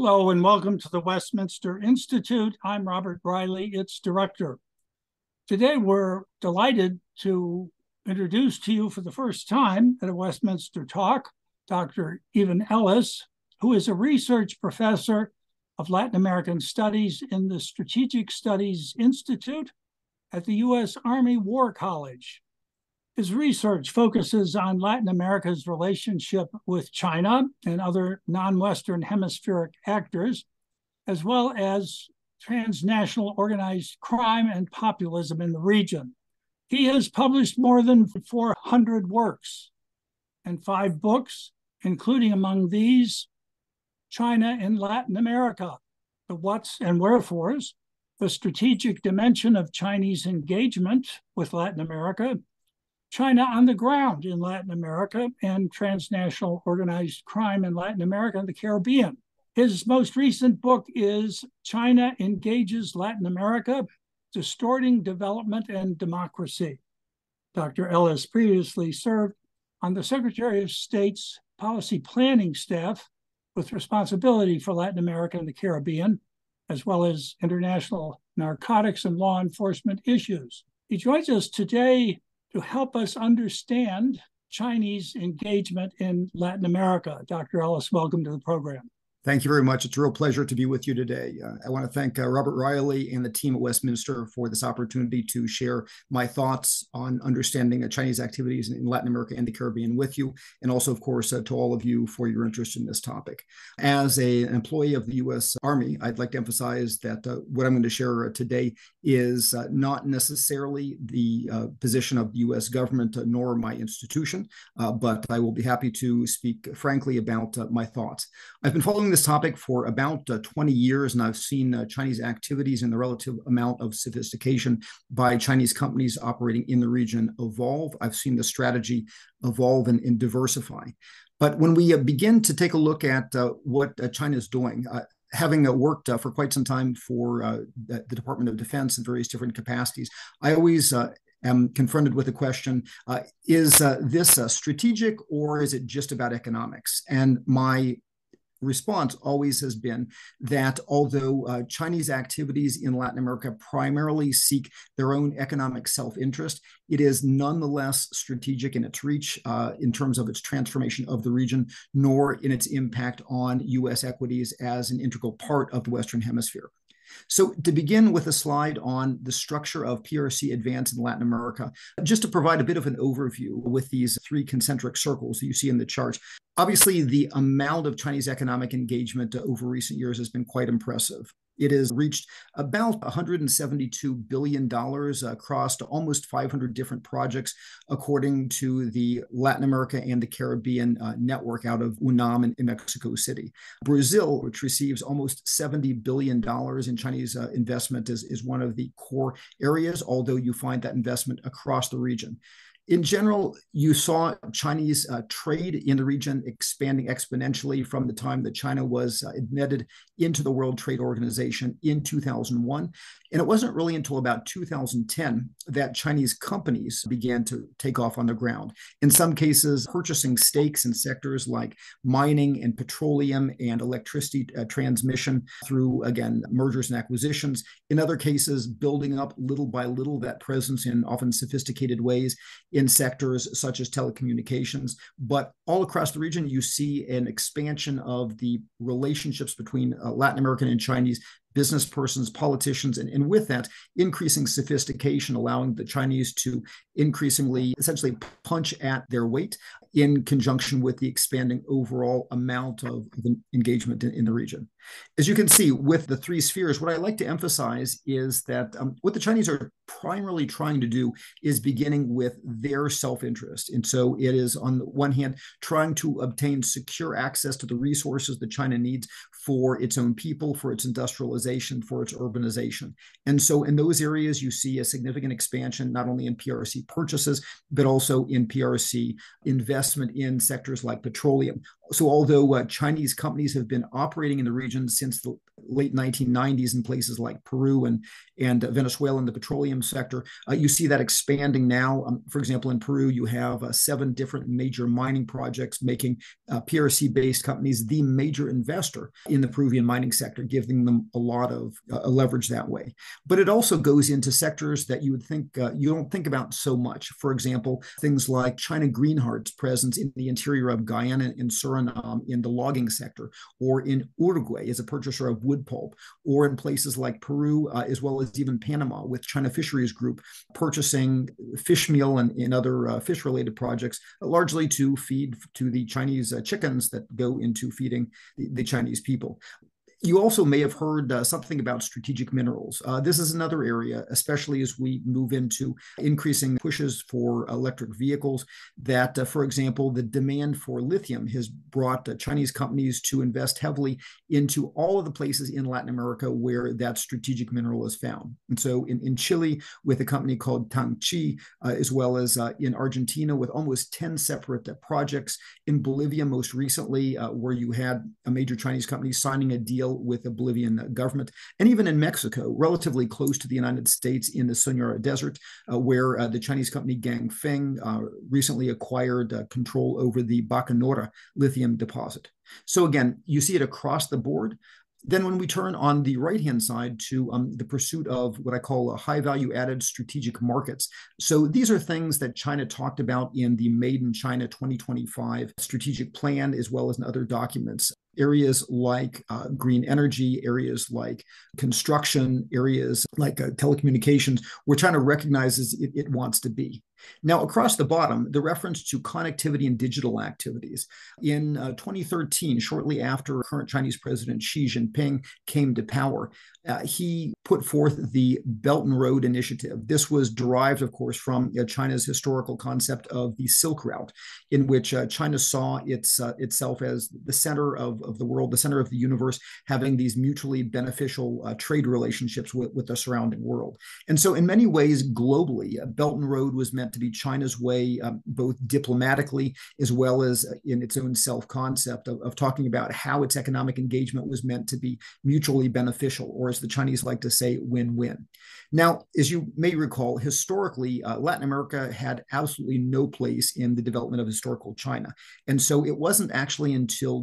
Hello and welcome to the Westminster Institute. I'm Robert Riley, its director. Today we're delighted to introduce to you for the first time at a Westminster Talk, Dr. Evan Ellis, who is a research professor of Latin American Studies in the Strategic Studies Institute at the U.S. Army War College. His research focuses on Latin America's relationship with China and other non-Western hemispheric actors, as well as transnational organized crime and populism in the region. He has published more than 400 works and 5 books, including among these, China in Latin America, The Whats and Wherefores, The Strategic Dimension of Chinese Engagement with Latin America, China on the Ground in Latin America, and Transnational Organized Crime in Latin America and the Caribbean. His most recent book is China Engages Latin America, Distorting Development and Democracy. Dr. Ellis previously served on the Secretary of State's policy planning staff with responsibility for Latin America and the Caribbean, as well as international narcotics and law enforcement issues. He joins us today to help us understand Chinese engagement in Latin America. Dr. Ellis, welcome to the program. Thank you very much. It's a real pleasure to be with you today. I want to thank Robert Riley and the team at Westminster for this opportunity to share my thoughts on understanding Chinese activities in Latin America and the Caribbean with you, and also, of course, to all of you for your interest in this topic. As an employee of the U.S. Army, I'd like to emphasize that what I'm going to share today is not necessarily the position of the U.S. government nor my institution, but I will be happy to speak frankly about my thoughts. I've been following this topic for about 20 years, and I've seen Chinese activities and the relative amount of sophistication by Chinese companies operating in the region evolve. I've seen the strategy evolve and diversify. But when we begin to take a look at what China is doing, having worked for quite some time for the Department of Defense in various different capacities, I always am confronted with the question, is this strategic or is it just about economics? And my response always has been that although Chinese activities in Latin America primarily seek their own economic self-interest, it is nonetheless strategic in its reach in terms of its transformation of the region, nor in its impact on U.S. equities as an integral part of the Western Hemisphere. So to begin with a slide on the structure of PRC advance in Latin America, just to provide a bit of an overview with these 3 concentric circles that you see in the chart. Obviously, the amount of Chinese economic engagement over recent years has been quite impressive. It has reached about $172 billion across almost 500 different projects, according to the Latin America and the Caribbean network out of UNAM in Mexico City. Brazil, which receives almost $70 billion in Chinese investment, is one of the core areas, although you find that investment across the region. In general, you saw Chinese trade in the region expanding exponentially from the time that China was admitted into the World Trade Organization in 2001. And it wasn't really until about 2010 that Chinese companies began to take off on the ground. In some cases, purchasing stakes in sectors like mining and petroleum and electricity transmission through, again, mergers and acquisitions. In other cases, building up little by little that presence in often sophisticated ways in sectors such as telecommunications. But all across the region, you see an expansion of the relationships between Latin American and Chinese business persons, politicians, and with that, increasing sophistication, allowing the Chinese to increasingly essentially punch at their weight in conjunction with the expanding overall amount of engagement in the region. As you can see, with the 3 spheres, what I like to emphasize is that what the Chinese are primarily trying to do is beginning with their self-interest. And so it is, on the one hand, trying to obtain secure access to the resources that China needs for its own people, for its industrialization, for its urbanization. And so in those areas, you see a significant expansion, not only in PRC purchases, but also in PRC investment in sectors like petroleum. So although Chinese companies have been operating in the region since the late 1990s in places like Peru and Venezuela in the petroleum sector, you see that expanding now. For example, in Peru, you have 7 different major mining projects, making PRC-based companies the major investor in the Peruvian mining sector, giving them a lot of leverage that way. But it also goes into sectors that you would think you don't think about so much. For example, things like China Greenheart's presence in the interior of Guyana and Suriname in the logging sector, or in Uruguay as a purchaser of wood pulp, or in places like Peru, as well as even Panama with China Fisheries Group purchasing fish meal and other fish-related projects, largely to feed to the Chinese chickens that go into feeding the Chinese people. You also may have heard something about strategic minerals. This is another area, especially as we move into increasing pushes for electric vehicles, that, for example, the demand for lithium has brought Chinese companies to invest heavily into all of the places in Latin America where that strategic mineral is found. And so in Chile, with a company called Tangchi, as well as in Argentina, with almost 10 separate projects, in Bolivia most recently, where you had a major Chinese company signing a deal with the Bolivian government, and even in Mexico, relatively close to the United States in the Sonora Desert, where the Chinese company Ganfeng recently acquired control over the Bacanora lithium deposit. So again, you see it across the board. Then when we turn on the right-hand side to the pursuit of what I call high value added strategic markets. So these are things that China talked about in the Made in China 2025 strategic plan, as well as in other documents. Areas like green energy, areas like construction, areas like telecommunications, where China recognizes it wants to be. Now, across the bottom, the reference to connectivity and digital activities. In 2013, shortly after current Chinese President Xi Jinping came to power, he put forth the Belt and Road Initiative. This was derived, of course, from China's historical concept of the Silk Route, in which China saw itself as the center of the world, the center of the universe, having these mutually beneficial trade relationships with the surrounding world. And so in many ways, globally, Belt and Road was meant to be China's way, both diplomatically as well as in its own self-concept of talking about how its economic engagement was meant to be mutually beneficial, or as the Chinese like to say, win-win. Now, as you may recall, historically, Latin America had absolutely no place in the development of historical China. And so it wasn't actually until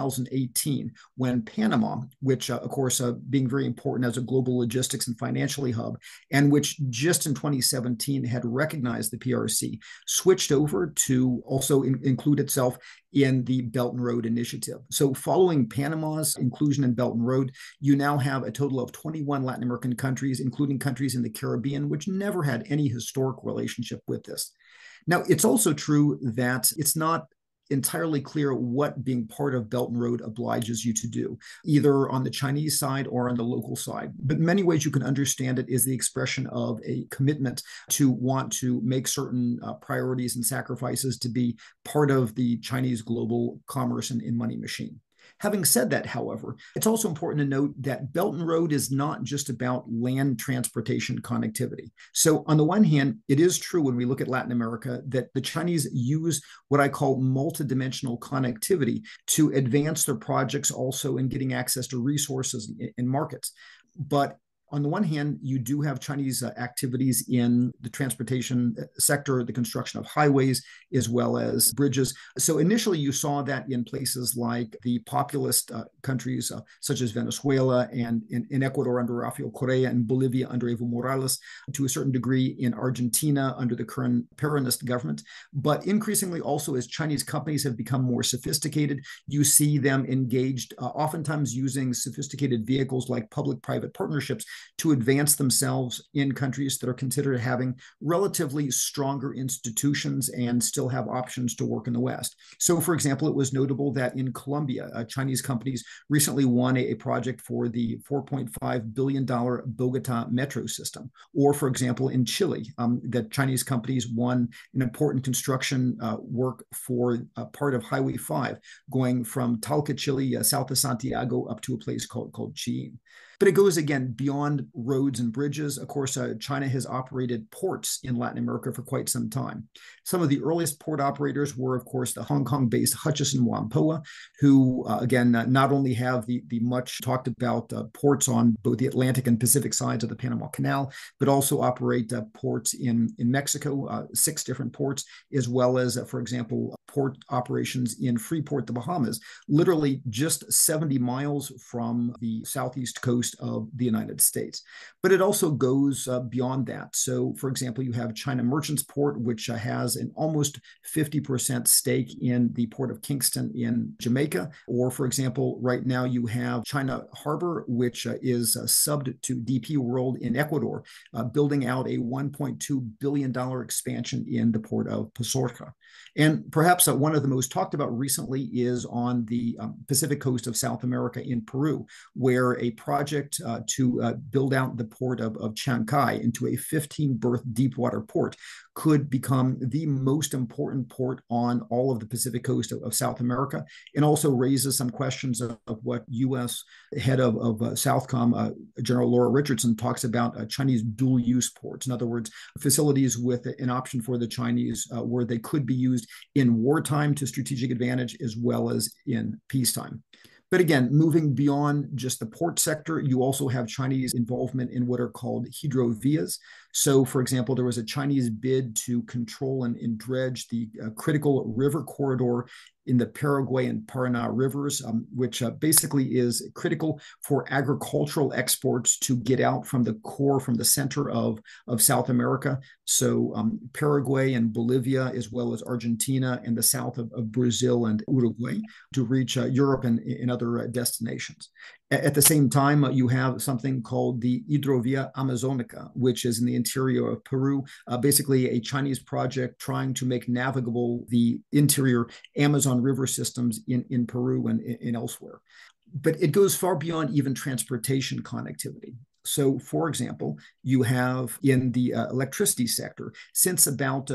2018 when Panama, which, of course, being very important as a global logistics and financially hub, and which just in 2017 had recognized the PRC, switched over to also include itself in the Belt and Road Initiative. So following Panama's inclusion in Belt and Road, you now have a total of 21 Latin American countries, including countries in the Caribbean, which never had any historic relationship with this. Now, it's also true that it's not entirely clear what being part of Belt and Road obliges you to do, either on the Chinese side or on the local side. But in many ways you can understand it as the expression of a commitment to want to make certain priorities and sacrifices to be part of the Chinese global commerce and money machine. Having said that, however, it's also important to note that Belt and Road is not just about land transportation connectivity. So on the one hand, it is true when we look at Latin America that the Chinese use what I call multidimensional connectivity to advance their projects also in getting access to resources and markets. But on the one hand, you do have Chinese activities in the transportation sector, the construction of highways, as well as bridges. So initially, you saw that in places like the populist countries such as Venezuela and in Ecuador under Rafael Correa and Bolivia under Evo Morales, to a certain degree in Argentina under the current Peronist government. But increasingly also as Chinese companies have become more sophisticated, you see them engaged, oftentimes using sophisticated vehicles like public-private partnerships to advance themselves in countries that are considered having relatively stronger institutions and still have options to work in the West. So, for example, it was notable that in Colombia, Chinese companies recently won a project for the $4.5 billion Bogota metro system. Or, for example, in Chile, that Chinese companies won an important construction work for part of Highway 5, going from Talca, Chile, south of Santiago, up to a place called Chillín. But it goes, again, beyond roads and bridges. Of course, China has operated ports in Latin America for quite some time. Some of the earliest port operators were, of course, the Hong Kong-based Hutchison Whampoa, who, again, not only have the much talked about ports on both the Atlantic and Pacific sides of the Panama Canal, but also operate ports in Mexico, 6 different ports, as well as, for example, port operations in Freeport, the Bahamas, literally just 70 miles from the southeast coast of the United States. But it also goes beyond that. So, for example, you have China Merchants Port, which has an almost 50% stake in the port of Kingston in Jamaica. Or, for example, right now you have China Harbor, which is subbed to DP World in Ecuador, building out a $1.2 billion expansion in the port of Pozorca. And perhaps one of the most talked about recently is on the Pacific coast of South America in Peru, where a project to build out the port of Chancay into a 15-berth deepwater port could become the most important port on all of the Pacific coast of South America, and also raises some questions of what U.S. head of Southcom, General Laura Richardson, talks about Chinese dual-use ports. In other words, facilities with an option for the Chinese where they could be used in wartime to strategic advantage as well as in peacetime. But again, moving beyond just the port sector, you also have Chinese involvement in what are called hydrovias. So, for example, there was a Chinese bid to control and dredge the critical river corridor in the Paraguay and Paraná rivers, which basically is critical for agricultural exports to get out from the core, from the center of South America. So Paraguay and Bolivia, as well as Argentina and the south of Brazil and Uruguay, to reach Europe and other destinations. At the same time, you have something called the Hidrovia Amazonica, which is in the interior of Peru, basically a Chinese project trying to make navigable the interior Amazon river systems in Peru and elsewhere. But it goes far beyond even transportation connectivity. So, for example, you have in the electricity sector, since about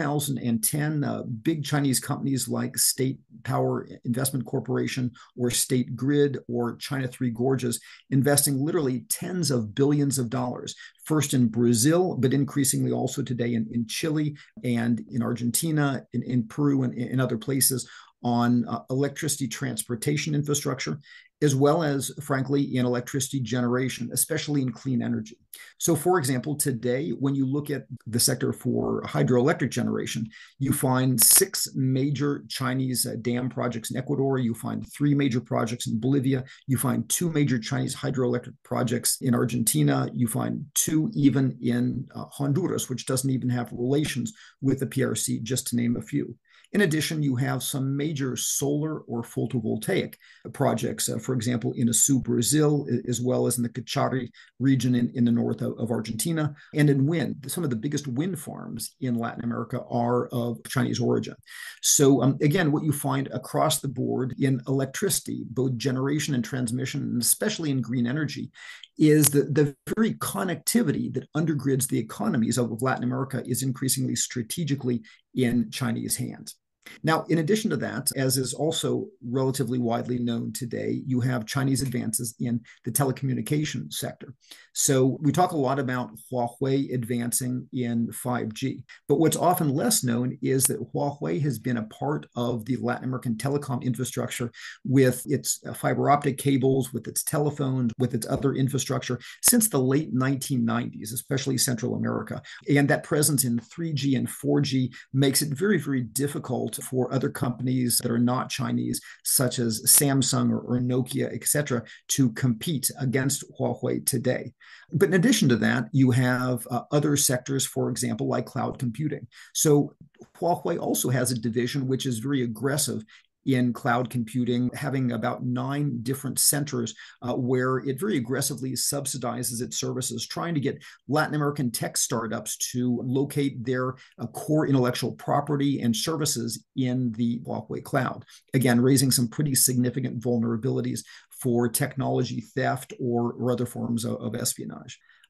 2010, big Chinese companies like State Power Investment Corporation or State Grid or China Three Gorges investing literally tens of billions of dollars, first in Brazil, but increasingly also today in Chile and in Argentina, in Peru, and in other places on electricity transportation infrastructure, as well as, frankly, in electricity generation, especially in clean energy. So, for example, today, when you look at the sector for hydroelectric generation, you find 6 major Chinese dam projects in Ecuador, you find 3 major projects in Bolivia, you find 2 major Chinese hydroelectric projects in Argentina, you find 2 even in Honduras, which doesn't even have relations with the PRC, just to name a few. In addition, you have some major solar or photovoltaic projects, for example, in Açu, Brazil, as well as in the Cachari region in the north of Argentina, and in wind. Some of the biggest wind farms in Latin America are of Chinese origin. So again, what you find across the board in electricity, both generation and transmission, and especially in green energy, is the very connectivity that undergirds the economies of Latin America is increasingly strategically in Chinese hands. Now, in addition to that, as is also relatively widely known today, you have Chinese advances in the telecommunication sector. So we talk a lot about Huawei advancing in 5G, but what's often less known is that Huawei has been a part of the Latin American telecom infrastructure with its fiber optic cables, with its telephones, with its other infrastructure since the late 1990s, especially Central America. And that presence in 3G and 4G makes it very, very difficult for other companies that are not Chinese, such as Samsung or Nokia, et cetera, to compete against Huawei today. But in addition to that, you have other sectors, for example, like cloud computing. So Huawei also has a division which is very aggressive in cloud computing, having about 9 different centers where it very aggressively subsidizes its services, trying to get Latin American tech startups to locate their core intellectual property and services in the Huawei cloud. Again, raising some pretty significant vulnerabilities for technology theft or other forms of espionage.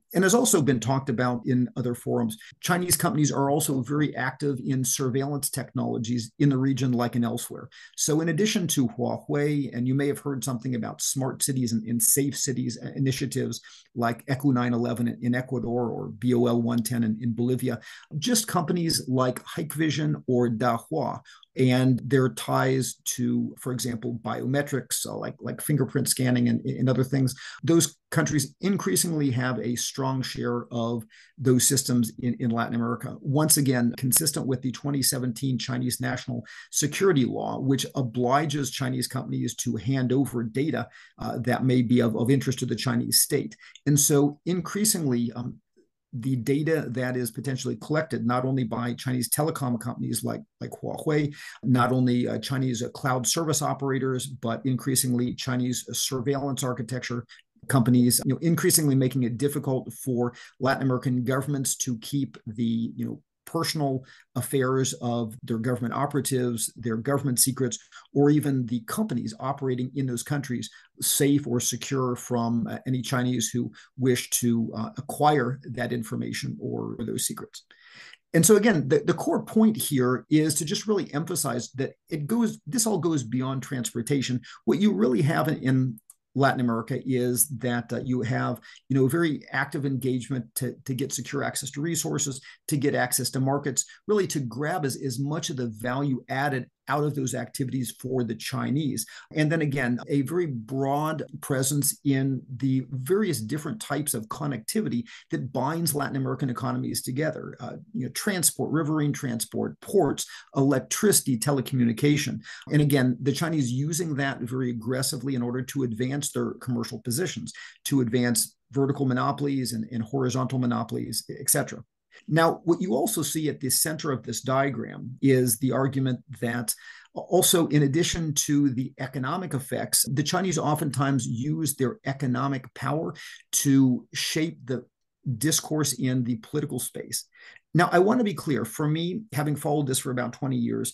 And has also been talked about in other forums. Chinese companies are also very active in surveillance technologies in the region like and elsewhere. So in addition to Huawei, and you may have heard something about smart cities and safe cities initiatives like ECU 911 in Ecuador or BOL 110 in Bolivia, just companies like Hikvision or Dahua and their ties to, for example, biometrics, like fingerprint scanning and other things. Those countries increasingly have a strong share of those systems in Latin America. Once again, consistent with the 2017 Chinese national security law, which obliges Chinese companies to hand over data that may be of interest to the Chinese state. And so increasingly, the data that is potentially collected not only by Chinese telecom companies like Huawei, not only Chinese cloud service operators, but increasingly Chinese surveillance architecture companies, increasingly making it difficult for Latin American governments to keep the personal affairs of their government operatives, their government secrets, or even the companies operating in those countries safe or secure from any Chinese who wish to acquire that information or those secrets. And so again, the core point here is to just really emphasize that this all goes beyond transportation. What you really have in Latin America is that you have, very active engagement to get secure access to resources, to get access to markets, really to grab as much of the value added out of those activities for the Chinese. And then again, a very broad presence in the various different types of connectivity that binds Latin American economies together. Transport, riverine transport, ports, electricity, telecommunication. And again, the Chinese using that very aggressively in order to advance their commercial positions, to advance vertical monopolies and horizontal monopolies, et cetera. Now, what you also see at the center of this diagram is the argument that also, in addition to the economic effects, the Chinese oftentimes use their economic power to shape the discourse in the political space. Now, I want to be clear, for me, having followed this for about 20 years,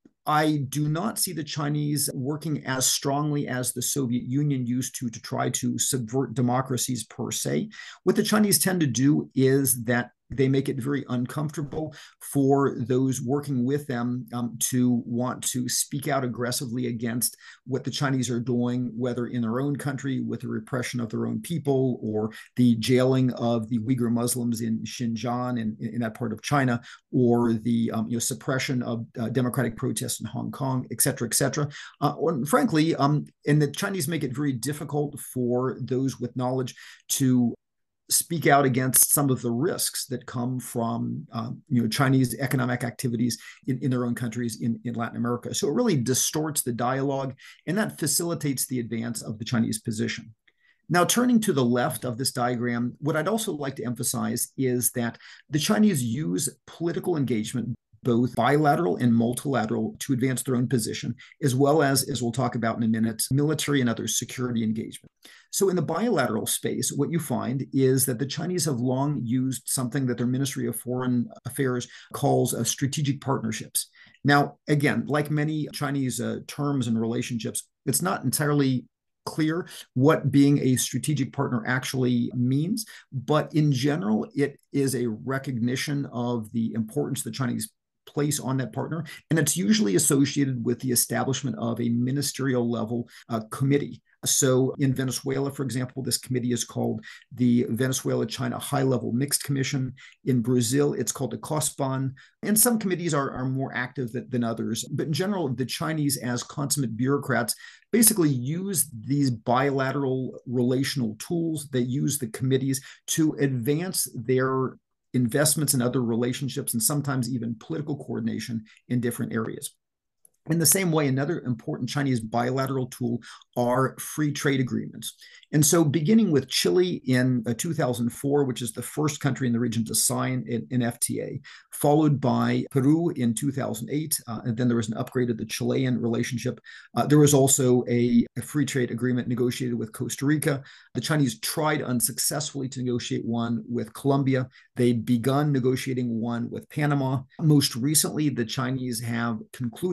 I do not see the Chinese working as strongly as the Soviet Union used to try to subvert democracies per se. What the Chinese tend to do is that they make it very uncomfortable for those working with them to want to speak out aggressively against what the Chinese are doing, whether in their own country with the repression of their own people or the jailing of the Uyghur Muslims in Xinjiang and in that part of China, or the suppression of democratic protests in Hong Kong, et cetera, et cetera. Frankly, and the Chinese make it very difficult for those with knowledge to speak out against some of the risks that come from Chinese economic activities in their own countries in Latin America. So it really distorts the dialogue, and that facilitates the advance of the Chinese position. Now, turning to the left of this diagram, what I'd also like to emphasize is that the Chinese use political engagement, both bilateral and multilateral, to advance their own position, as well as we'll talk about in a minute, military and other security engagement. So in the bilateral space, what you find is that the Chinese have long used something that their Ministry of Foreign Affairs calls strategic partnerships. Now, again, like many Chinese terms and relationships, it's not entirely clear what being a strategic partner actually means, but in general, it is a recognition of the importance the Chinese place on that partner, and it's usually associated with the establishment of a ministerial level committee. So in Venezuela, for example, this committee is called the Venezuela-China High-Level Mixed Commission. In Brazil, it's called the COSPAN. And some committees are more active than others. But in general, the Chinese, as consummate bureaucrats, basically use these bilateral relational tools. They use the committees to advance their investments and other relationships, and sometimes even political coordination in different areas. In the same way, another important Chinese bilateral tool are free trade agreements. And so beginning with Chile in 2004, which is the first country in the region to sign an FTA, followed by Peru in 2008, and then there was an upgrade of the Chilean relationship. There was also a free trade agreement negotiated with Costa Rica. The Chinese tried unsuccessfully to negotiate one with Colombia. They'd begun negotiating one with Panama. Most recently, the Chinese have concluded successfully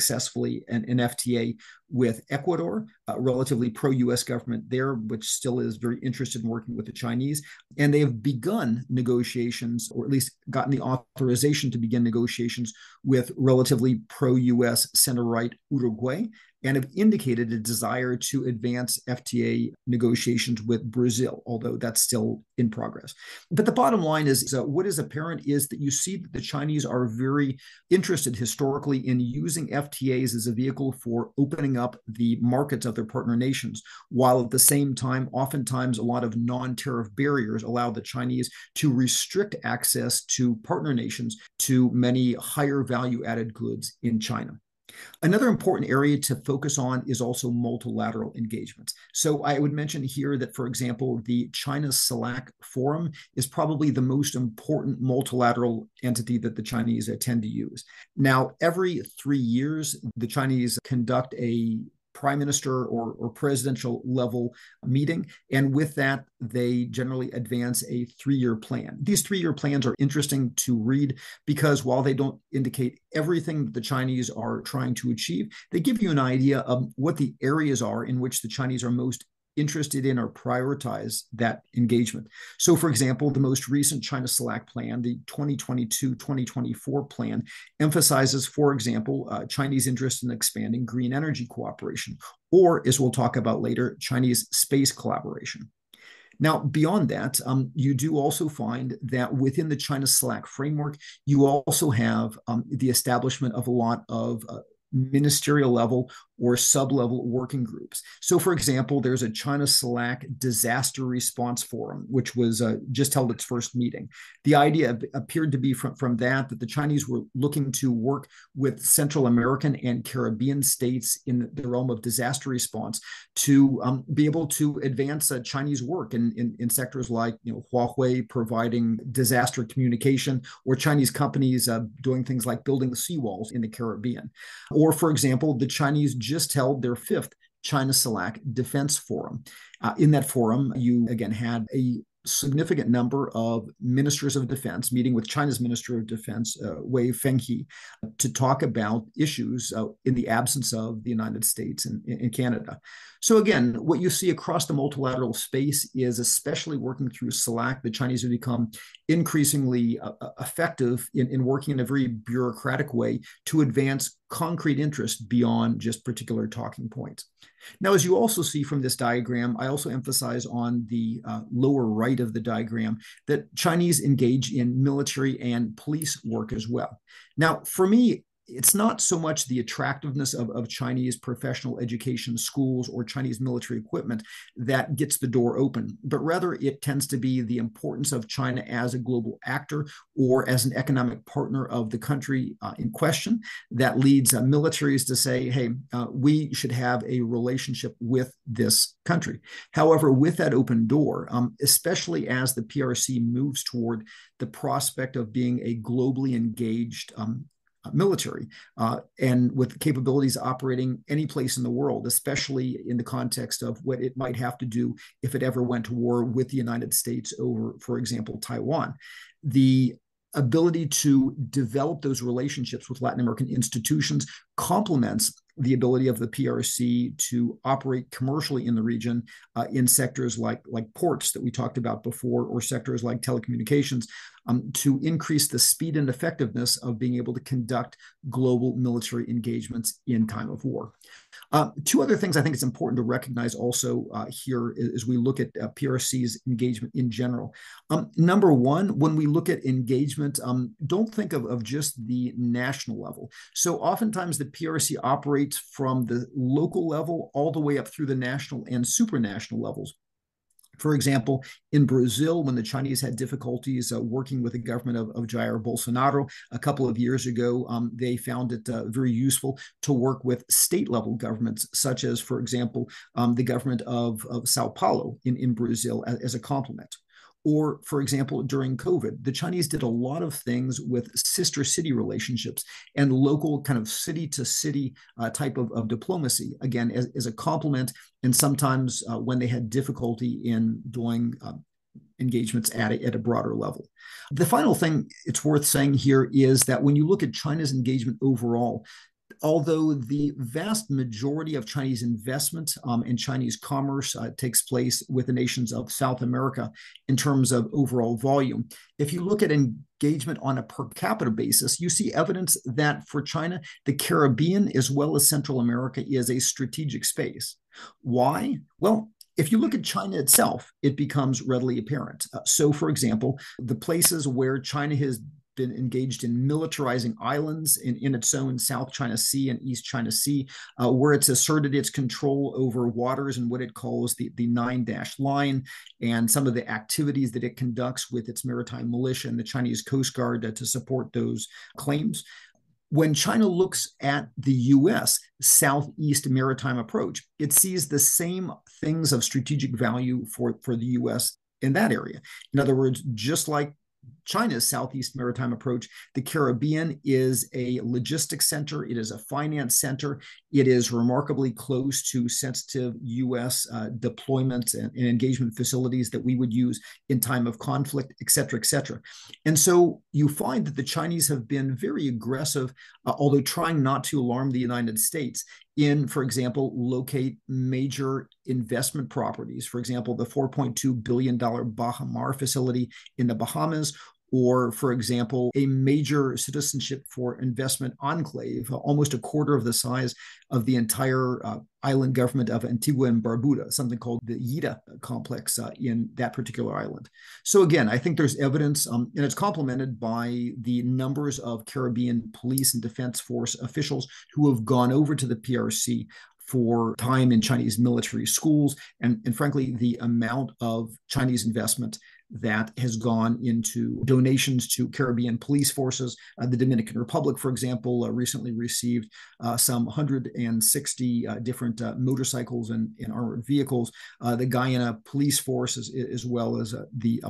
successfully an FTA with Ecuador, a relatively pro-US government there, which still is very interested in working with the Chinese. And they have begun negotiations, or at least gotten the authorization to begin negotiations with relatively pro-US center-right Uruguay, and have indicated a desire to advance FTA negotiations with Brazil, although that's still in progress. But the bottom line is what is apparent is that you see that the Chinese are very interested historically in using FTAs as a vehicle for opening up the markets of their partner nations, while at the same time, oftentimes a lot of non-tariff barriers allow the Chinese to restrict access to partner nations to many higher value added goods in China. Another important area to focus on is also multilateral engagements. So I would mention here that, for example, the China CELAC Forum is probably the most important multilateral entity that the Chinese tend to use. Now, every 3 years, the Chinese conduct a prime minister or presidential level meeting. And with that, they generally advance a 3-year plan. These 3-year plans are interesting to read because while they don't indicate everything that the Chinese are trying to achieve, they give you an idea of what the areas are in which the Chinese are most interested in or prioritize that engagement. So, for example, the most recent China CELAC plan, the 2022-2024 plan, emphasizes, for example, Chinese interest in expanding green energy cooperation, or, as we'll talk about later, Chinese space collaboration. Now, beyond that, you do also find that within the China CELAC framework, you also have the establishment of a lot of ministerial level or sub-level working groups. So, for example, there's a China CELAC Disaster Response Forum, which was just held its first meeting. The idea appeared to be from that the Chinese were looking to work with Central American and Caribbean states in the realm of disaster response to be able to advance Chinese work in sectors like Huawei providing disaster communication, or Chinese companies doing things like building seawalls in the Caribbean. Or, for example, the Chinese just held their 5th China CELAC Defense Forum. In that forum, you again had a significant number of ministers of defense meeting with China's Minister of Defense, Wei Fenghe, to talk about issues in the absence of the United States and Canada. So again, what you see across the multilateral space is, especially working through CELAC, the Chinese have become increasingly effective in working in a very bureaucratic way to advance concrete interest beyond just particular talking points. Now, as you also see from this diagram, I also emphasize on the lower right of the diagram that Chinese engage in military and police work as well. Now, for me, it's not so much the attractiveness of Chinese professional education schools or Chinese military equipment that gets the door open, but rather it tends to be the importance of China as a global actor or as an economic partner of the country in question that leads militaries to say, hey, we should have a relationship with this country. However, with that open door, especially as the PRC moves toward the prospect of being a globally engaged military and with capabilities operating any place in the world, especially in the context of what it might have to do if it ever went to war with the United States over, for example, Taiwan. The ability to develop those relationships with Latin American institutions complements the ability of the PRC to operate commercially in the region in sectors like ports that we talked about before, or sectors like telecommunications, to increase the speed and effectiveness of being able to conduct global military engagements in time of war. 2 other things I think it's important to recognize also here as we look at PRC's engagement in general. Number one, when we look at engagement, don't think of just the national level. So oftentimes the PRC operates from the local level all the way up through the national and supranational levels. For example, in Brazil, when the Chinese had difficulties working with the government of Jair Bolsonaro a couple of years ago, they found it very useful to work with state-level governments, such as, for example, the government of Sao Paulo in Brazil as a complement. Or, for example, during COVID, the Chinese did a lot of things with sister city relationships and local kind of city-to-city type of diplomacy, again, as a complement, and sometimes when they had difficulty in doing engagements at a broader level. The final thing it's worth saying here is that when you look at China's engagement overall, Although the vast majority of Chinese investment and Chinese commerce takes place with the nations of South America in terms of overall volume, if you look at engagement on a per capita basis, you see evidence that for China, the Caribbean as well as Central America is a strategic space. Why? Well, if you look at China itself, it becomes readily apparent. So, for example, the places where China has been engaged in militarizing islands in its own South China Sea and East China Sea, where it's asserted its control over waters and what it calls the nine-dash line, and some of the activities that it conducts with its maritime militia and the Chinese Coast Guard to support those claims. When China looks at the U.S. Southeast maritime approach, it sees the same things of strategic value for the U.S. in that area. In other words, just like China's Southeast maritime approach, the Caribbean is a logistics center. It is a finance center. It is remarkably close to sensitive U.S. deployment and engagement facilities that we would use in time of conflict, et cetera, et cetera. And so you find that the Chinese have been very aggressive, although trying not to alarm the United States, in, for example, locate major investment properties. For example, the $4.2 billion Baha Mar facility in the Bahamas, or, for example, a major citizenship for investment enclave, almost a quarter of the size of the entire island government of Antigua and Barbuda, something called the Yida complex in that particular island. So again, I think there's evidence, and it's complemented by the numbers of Caribbean police and defense force officials who have gone over to the PRC for time in Chinese military schools, and frankly, the amount of Chinese investment that has gone into donations to Caribbean police forces. The Dominican Republic, for example, recently received some 160 different motorcycles and armored vehicles. The Guyana police force, as well as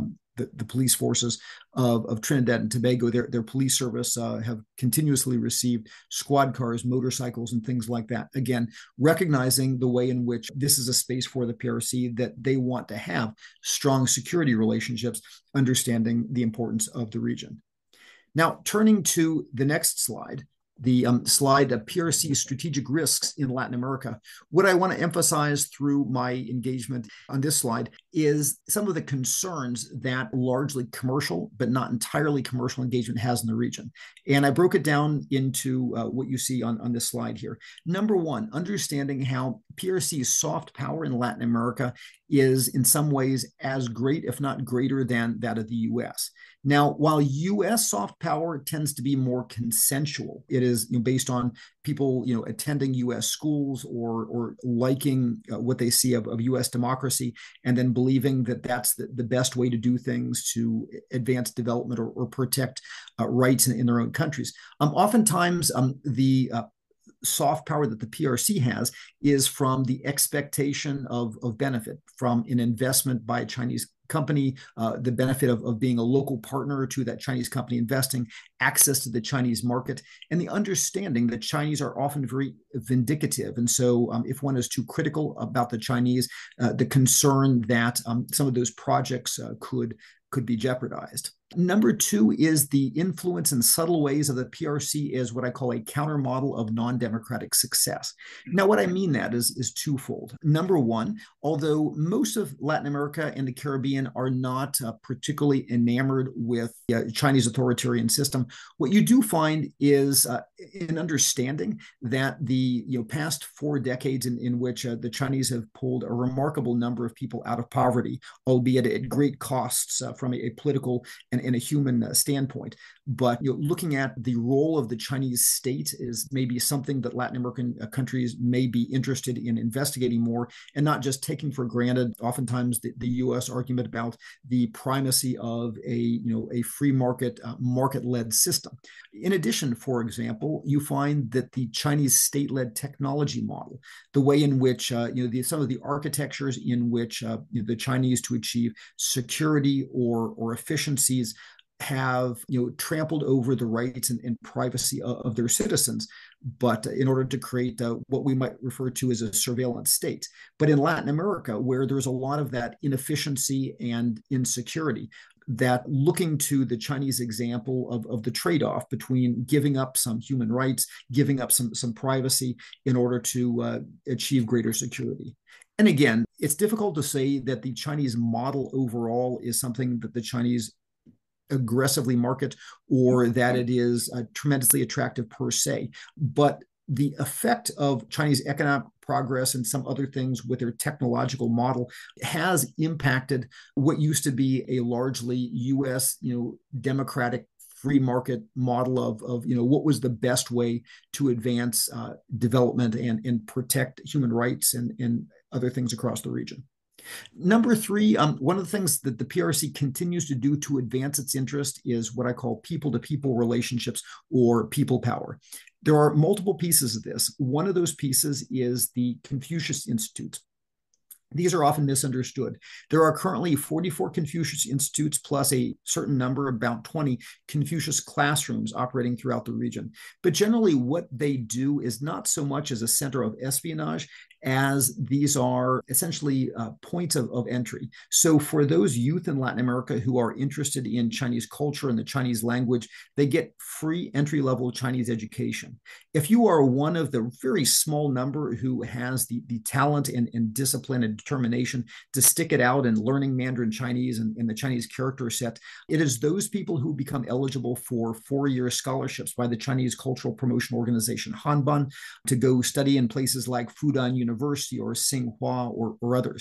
the police forces of Trinidad and Tobago, their police service have continuously received squad cars, motorcycles, and things like that. Again, recognizing the way in which this is a space for the PRC, that they want to have strong security relationships, understanding the importance of the region. Now, turning to the next slide, the slide of PRC strategic risks in Latin America. What I want to emphasize through my engagement on this slide is some of the concerns that largely commercial, but not entirely commercial engagement has in the region. And I broke it down into what you see on this slide here. Number one, understanding how PRC's soft power in Latin America is in some ways as great, if not greater, than that of the US. Now, while US soft power tends to be more consensual, it is based on people attending US schools or liking what they see of US democracy, and then believing that that's the best way to do things to advance development or protect rights in their own countries. Oftentimes, the soft power that the PRC has is from the expectation of benefit from an investment by a Chinese company, the benefit of being a local partner to that Chinese company investing, access to the Chinese market, and the understanding that Chinese are often very vindicative. And so if one is too critical about the Chinese, the concern that some of those projects could be jeopardized. Number two is the influence in subtle ways of the PRC as what I call a counter model of non-democratic success. Now, what I mean that is twofold. Number one, although most of Latin America and the Caribbean are not particularly enamored with the Chinese authoritarian system, what you do find is an understanding that the past 4 decades in which the Chinese have pulled a remarkable number of people out of poverty, albeit at great costs from a political and in a human standpoint. But looking at the role of the Chinese state is maybe something that Latin American countries may be interested in investigating more, and not just taking for granted oftentimes the U.S. argument about the primacy of a free market, market-led system. In addition, for example, you find that the Chinese state-led technology model, the way in which some of the architectures in which the Chinese to achieve security or efficiencies have trampled over the rights and privacy of their citizens, but in order to create what we might refer to as a surveillance state. But in Latin America, where there's a lot of that inefficiency and insecurity, that looking to the Chinese example of the trade-off between giving up some human rights, giving up some privacy in order to achieve greater security. And again, it's difficult to say that the Chinese model overall is something that the Chinese aggressively market or that it is tremendously attractive per se. But the effect of Chinese economic progress and some other things with their technological model has impacted what used to be a largely U.S., democratic free market model of what was the best way to advance development and protect human rights and other things across the region. Number three, one of the things that the PRC continues to do to advance its interest is what I call people-to-people relationships or people power. There are multiple pieces of this. One of those pieces is the Confucius Institutes. These are often misunderstood. There are currently 44 Confucius Institutes plus a certain number, about 20 Confucius classrooms operating throughout the region. But generally what they do is not so much as a center of espionage as these are essentially points of entry. So for those youth in Latin America who are interested in Chinese culture and the Chinese language, they get free entry-level Chinese education. If you are one of the very small number who has the talent and discipline and determination to stick it out in learning Mandarin Chinese and the Chinese character set, it is those people who become eligible for four-year scholarships by the Chinese Cultural Promotion Organization, Hanban, to go study in places like Fudan University or Tsinghua or others.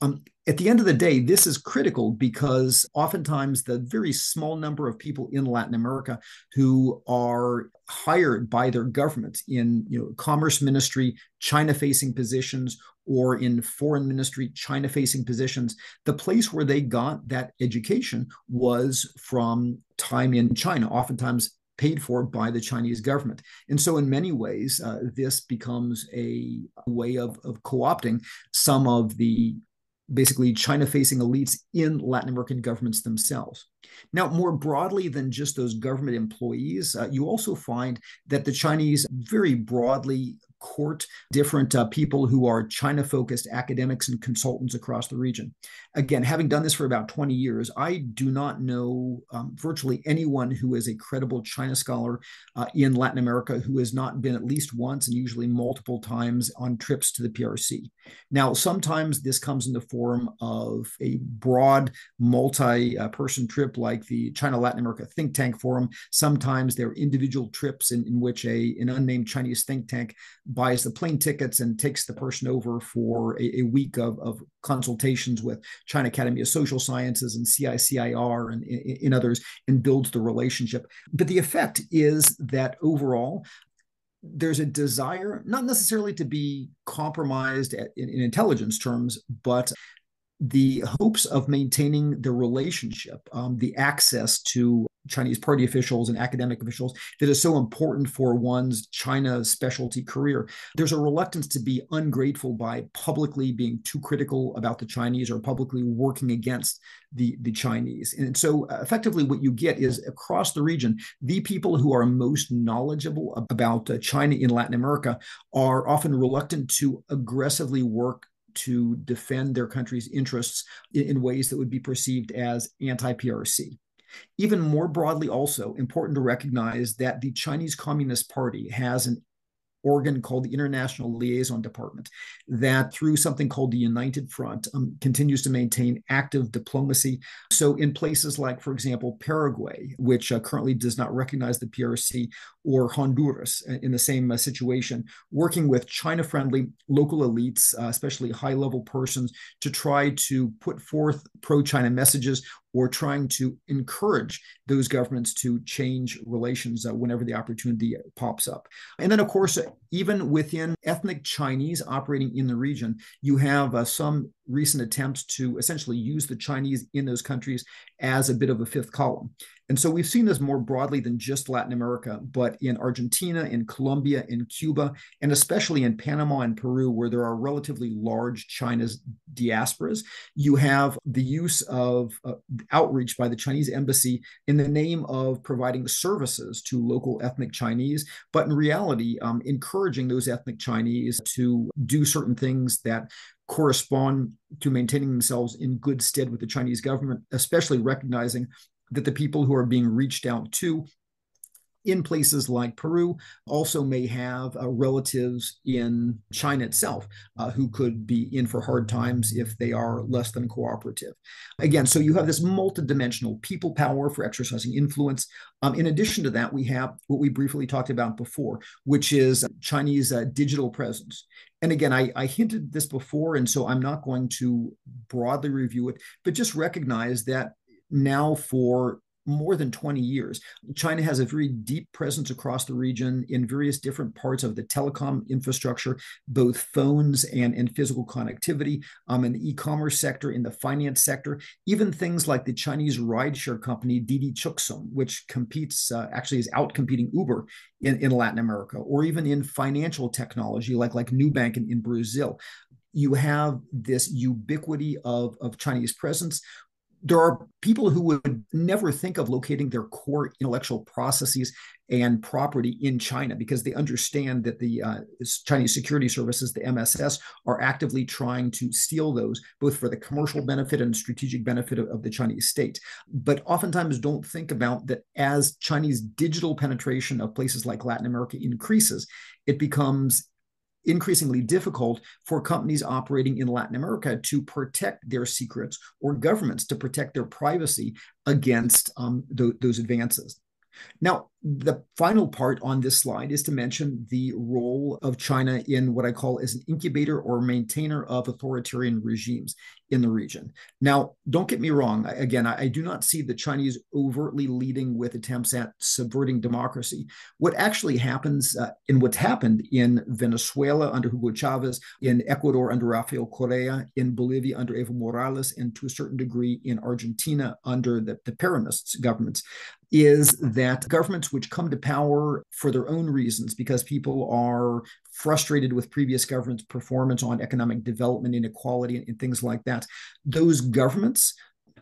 At the end of the day, this is critical because oftentimes the very small number of people in Latin America who are hired by their government in commerce ministry, China-facing positions, or in foreign ministry, China-facing positions, the place where they got that education was from time in China, oftentimes paid for by the Chinese government. And so in many ways, this becomes a way of co-opting some of the basically China-facing elites in Latin American governments themselves. Now, more broadly than just those government employees, you also find that the Chinese very broadly court different people who are China-focused academics and consultants across the region. Again, having done this for about 20 years, I do not know virtually anyone who is a credible China scholar in Latin America who has not been at least once and usually multiple times on trips to the PRC. Now, sometimes this comes in the form of a broad multi-person trip like the China-Latin America Think Tank Forum. Sometimes there are individual trips in which an unnamed Chinese think tank buys the plane tickets and takes the person over for a week of consultations with China Academy of Social Sciences and CICIR and in others and builds the relationship. But the effect is that overall, there's a desire, not necessarily to be compromised in intelligence terms, but the hopes of maintaining the relationship, the access to Chinese party officials and academic officials that is so important for one's China specialty career. There's a reluctance to be ungrateful by publicly being too critical about the Chinese or publicly working against the Chinese. And so effectively what you get is across the region, the people who are most knowledgeable about China in Latin America are often reluctant to aggressively work to defend their country's interests in ways that would be perceived as anti-PRC. Even more broadly, also important to recognize that the Chinese Communist Party has an organ called the International Liaison Department that through something called the United Front continues to maintain active diplomacy. So in places like, for example, Paraguay, which currently does not recognize the PRC, or Honduras in the same situation, working with China-friendly local elites, especially high-level persons, to try to put forth pro-China messages or trying to encourage those governments to change relations whenever the opportunity pops up. And then, of course, even within ethnic Chinese operating in the region, you have some recent attempts to essentially use the Chinese in those countries as a bit of a fifth column. And so we've seen this more broadly than just Latin America, but in Argentina, in Colombia, in Cuba, and especially in Panama and Peru, where there are relatively large China's diasporas, you have the use of outreach by the Chinese embassy in the name of providing services to local ethnic Chinese, but in reality, encouraging those ethnic Chinese to do certain things that correspond to maintaining themselves in good stead with the Chinese government, especially recognizing that the people who are being reached out to in places like Peru also may have relatives in China itself who could be in for hard times if they are less than cooperative. Again, so you have this multidimensional people power for exercising influence. In addition to that, we have what we briefly talked about before, which is Chinese digital presence. And again, I hinted this before, and so I'm not going to broadly review it, but just recognize that now for more than 20 years. China has a very deep presence across the region in various different parts of the telecom infrastructure, both phones and physical connectivity, in the e-commerce sector, in the finance sector, even things like the Chinese rideshare company Didi Chuxing, which competes, actually is outcompeting Uber in Latin America, or even in financial technology like Nubank in Brazil. You have this ubiquity of Chinese presence. There are people who would never think of locating their core intellectual processes and property in China because they understand that the Chinese security services, the MSS, are actively trying to steal those, both for the commercial benefit and strategic benefit of the Chinese state. But oftentimes don't think about that as Chinese digital penetration of places like Latin America increases, it becomes increasingly difficult for companies operating in Latin America to protect their secrets or governments to protect their privacy against those advances. Now, the final part on this slide is to mention the role of China in what I call as an incubator or maintainer of authoritarian regimes in the region. Now, don't get me wrong. Again, I do not see the Chinese overtly leading with attempts at subverting democracy. What actually happens and what's happened in Venezuela under Hugo Chavez, in Ecuador under Rafael Correa, in Bolivia under Evo Morales, and to a certain degree in Argentina under the Peronist governments, is that governments which come to power for their own reasons, because people are frustrated with previous governments' performance on economic development, inequality, and things like that, those governments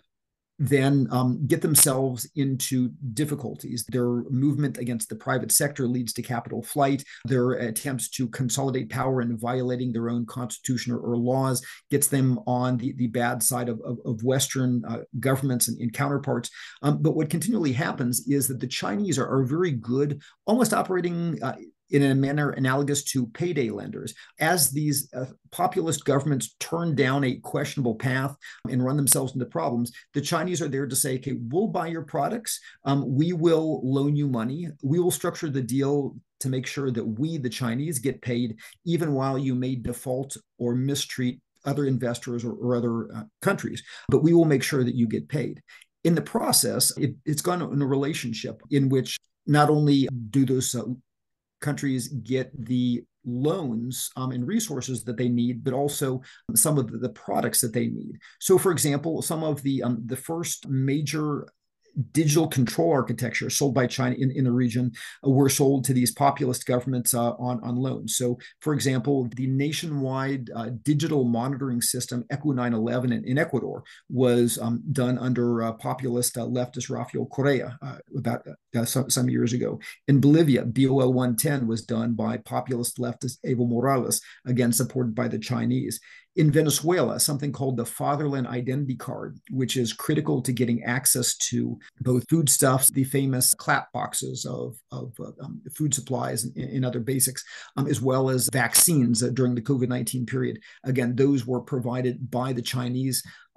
then get themselves into difficulties. Their movement against the private sector leads to capital flight. Their attempts to consolidate power and violating their own constitution or laws gets them on the bad side of Western governments and counterparts. But what continually happens is that the Chinese are very good, almost operating in a manner analogous to payday lenders. As these populist governments turn down a questionable path and run themselves into problems, the Chinese are there to say, okay, we'll buy your products, we will loan you money, we will structure the deal to make sure that we, the Chinese, get paid, even while you may default or mistreat other investors or other countries. But we will make sure that you get paid. In the process, it's gone in a relationship in which not only do those countries get the loans and resources that they need, but also some of the products that they need. So, for example, some of the first major digital control architecture sold by China in the region were sold to these populist governments on loans. So, for example, the nationwide digital monitoring system ECU 911 in Ecuador was done under populist leftist Rafael Correa about some years ago. In Bolivia, BOL 110 was done by populist leftist Evo Morales, again supported by the Chinese. In Venezuela, something called the Fatherland Identity Card, which is critical to getting access to both foodstuffs, the famous clap boxes of food supplies and other basics, as well as vaccines during the COVID-19 period. Again, those were provided by the Chinese,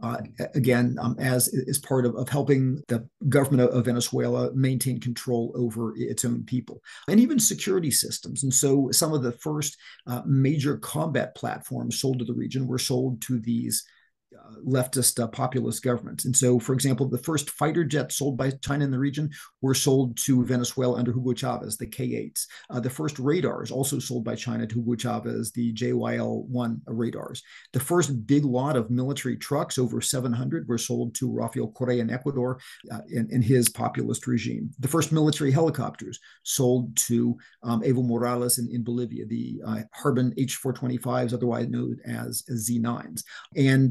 as part of helping the government of Venezuela maintain control over its own people, and even security systems. And so some of the first major combat platforms sold to the region were sold to these leftist populist governments. And so, for example, the first fighter jets sold by China in the region were sold to Venezuela under Hugo Chavez, the K-8s. The first radars also sold by China to Hugo Chavez, the JYL-1 radars. The first big lot of military trucks, over 700, were sold to Rafael Correa in Ecuador in his populist regime. The first military helicopters sold to Evo Morales in Bolivia, the Harbin H-425s, otherwise known as Z-9s. And Argentina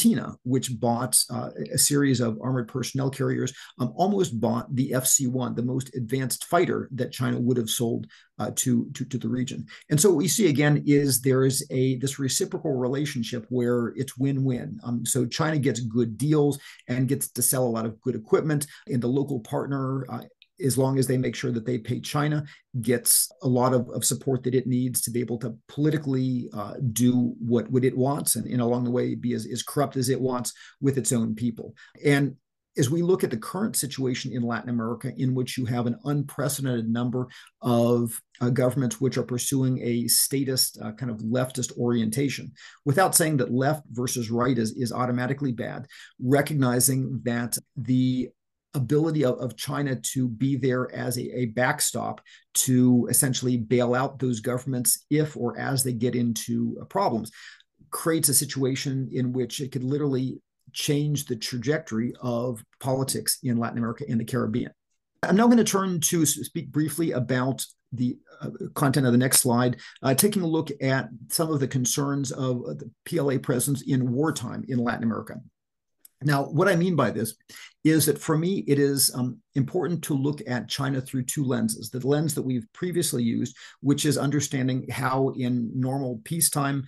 Argentina, which bought a series of armored personnel carriers, almost bought the FC-1, the most advanced fighter that China would have sold to the region. And so what we see again is there is this reciprocal relationship where it's win-win. So China gets good deals and gets to sell a lot of good equipment, and the local partner, as long as they make sure that they pay China, gets a lot of support that it needs to be able to politically do what it wants, and along the way be as corrupt as it wants with its own people. And as we look at the current situation in Latin America, in which you have an unprecedented number of governments which are pursuing a statist kind of leftist orientation, without saying that left versus right is automatically bad, recognizing that the ability of China to be there as a backstop to essentially bail out those governments if or as they get into problems creates a situation in which it could literally change the trajectory of politics in Latin America and the Caribbean. I'm now going to turn to speak briefly about the content of the next slide, taking a look at some of the concerns of the PLA presence in wartime in Latin America. Now, what I mean by this is that for me, it is important to look at China through two lenses. The lens that we've previously used, which is understanding how in normal peacetime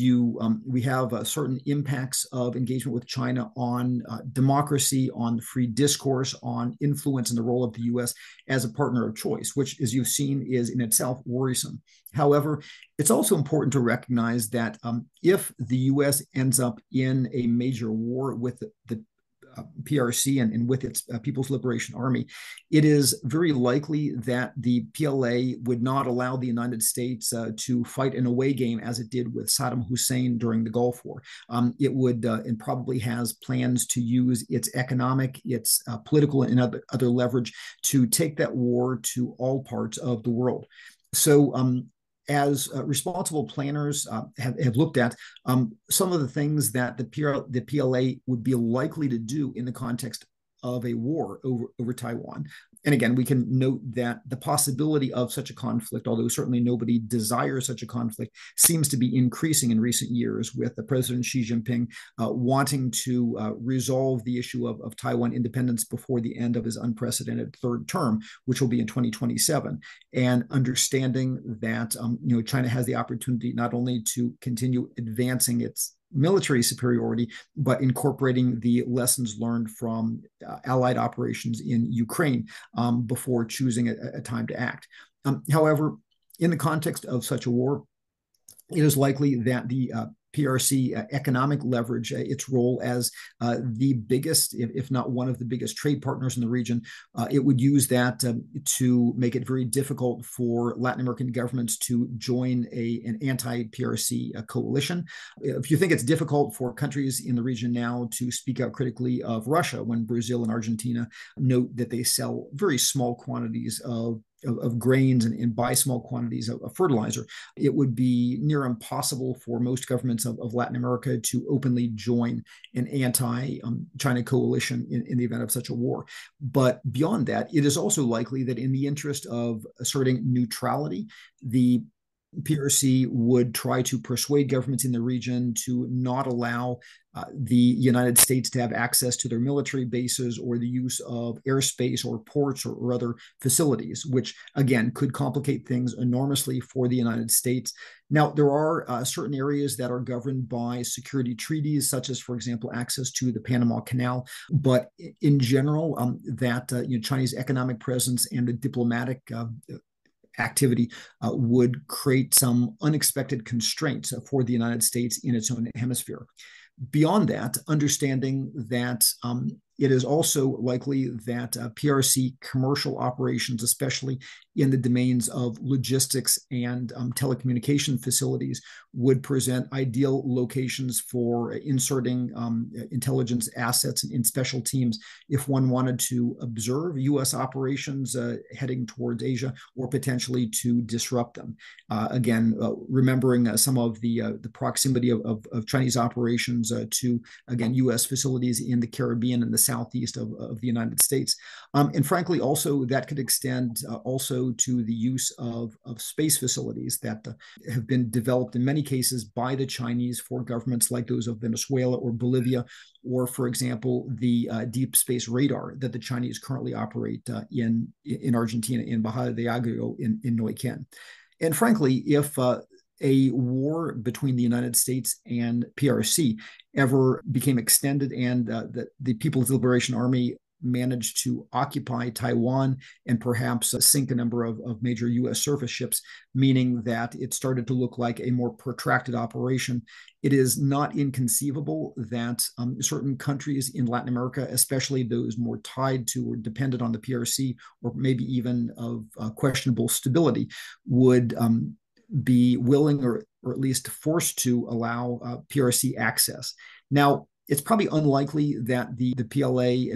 we have certain impacts of engagement with China on democracy, on free discourse, on influence and the role of the U.S. as a partner of choice, which, as you've seen, is in itself worrisome. However, it's also important to recognize that if the U.S. ends up in a major war with the PRC and with its People's Liberation Army, it is very likely that the PLA would not allow the United States to fight an away game as it did with Saddam Hussein during the Gulf War. It would and probably has plans to use its economic, its political, and other leverage to take that war to all parts of the world. So as responsible planners have looked at some of the things that the PLA would be likely to do in the context of a war over Taiwan. And again, we can note that the possibility of such a conflict, although certainly nobody desires such a conflict, seems to be increasing in recent years, with President Xi Jinping wanting to resolve the issue of Taiwan independence before the end of his unprecedented third term, which will be in 2027, and understanding that China has the opportunity not only to continue advancing its military superiority, but incorporating the lessons learned from Allied operations in Ukraine before choosing a time to act. However, in the context of such a war, it is likely that the PRC economic leverage, its role as the biggest, if not one of the biggest trade partners in the region, it would use that to make it very difficult for Latin American governments to join an anti-PRC coalition. If you think it's difficult for countries in the region now to speak out critically of Russia, when Brazil and Argentina note that they sell very small quantities of grains and buy small quantities of fertilizer, it would be near impossible for most governments of Latin America to openly join an anti-China coalition in the event of such a war. But beyond that, it is also likely that in the interest of asserting neutrality, the PRC would try to persuade governments in the region to not allow the United States to have access to their military bases or the use of airspace or ports or other facilities, which again could complicate things enormously for the United States. Now, there are certain areas that are governed by security treaties, such as, for example, access to the Panama Canal. But in general, Chinese economic presence and the diplomatic activity would create some unexpected constraints for the United States in its own hemisphere. Beyond that, understanding that it is also likely that PRC commercial operations, especially in the domains of logistics and telecommunication facilities, would present ideal locations for inserting intelligence assets in special teams if one wanted to observe U.S. operations heading towards Asia or potentially to disrupt them. Again, remembering some of the proximity of Chinese operations to, again, U.S. facilities in the Caribbean and the southeast of the United States. And frankly, also that could extend also also to the use of space facilities that have been developed in many cases by the Chinese for governments like those of Venezuela or Bolivia, or, for example, the deep space radar that the Chinese currently operate in Argentina, in Baja de Agrio in Neuquén. And frankly, if a war between the United States and PRC ever became extended and the People's Liberation Army managed to occupy Taiwan and perhaps sink a number of major U.S. surface ships, meaning that it started to look like a more protracted operation, it is not inconceivable that certain countries in Latin America, especially those more tied to or dependent on the PRC, or maybe even of questionable stability, would be willing or at least forced to allow PRC access. Now, it's probably unlikely that the PLA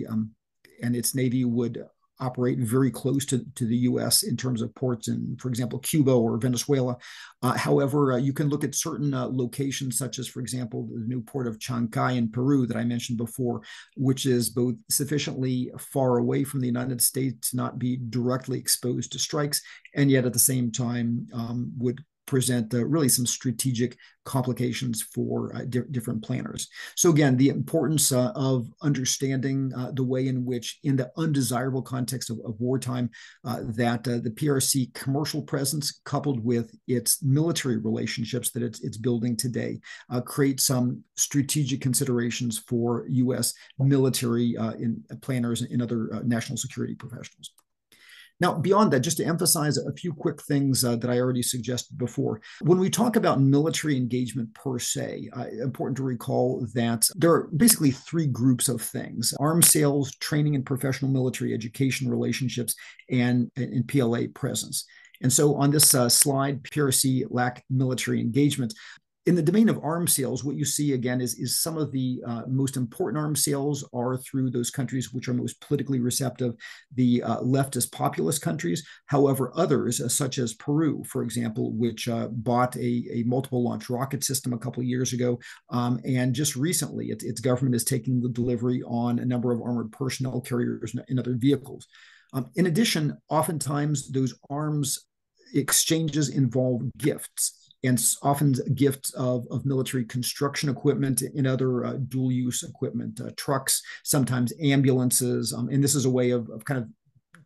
and its Navy would operate very close to the U.S. in terms of ports in, for example, Cuba or Venezuela. However, you can look at certain locations, such as, for example, the new port of Chancay in Peru that I mentioned before, which is both sufficiently far away from the United States to not be directly exposed to strikes, and yet at the same time would present really some strategic complications for different planners. So again, the importance of understanding the way in which, in the undesirable context of wartime, that the PRC commercial presence, coupled with its military relationships that it's building today, create some strategic considerations for U.S. military planners and other national security professionals. Now, beyond that, just to emphasize a few quick things that I already suggested before. When we talk about military engagement per se, important to recall that there are basically three groups of things: arms sales, training and professional military education relationships, and PLA presence. And so on this slide, PRC lack military engagement. In the domain of arms sales, what you see again is some of the most important arms sales are through those countries which are most politically receptive, the leftist populist countries. However, others, such as Peru, for example, which bought a multiple launch rocket system a couple of years ago, and just recently its government is taking the delivery on a number of armored personnel carriers and other vehicles. In addition, oftentimes those arms exchanges involve gifts, and often gifts of military construction equipment and other dual-use equipment, trucks, sometimes ambulances. And this is a way of kind of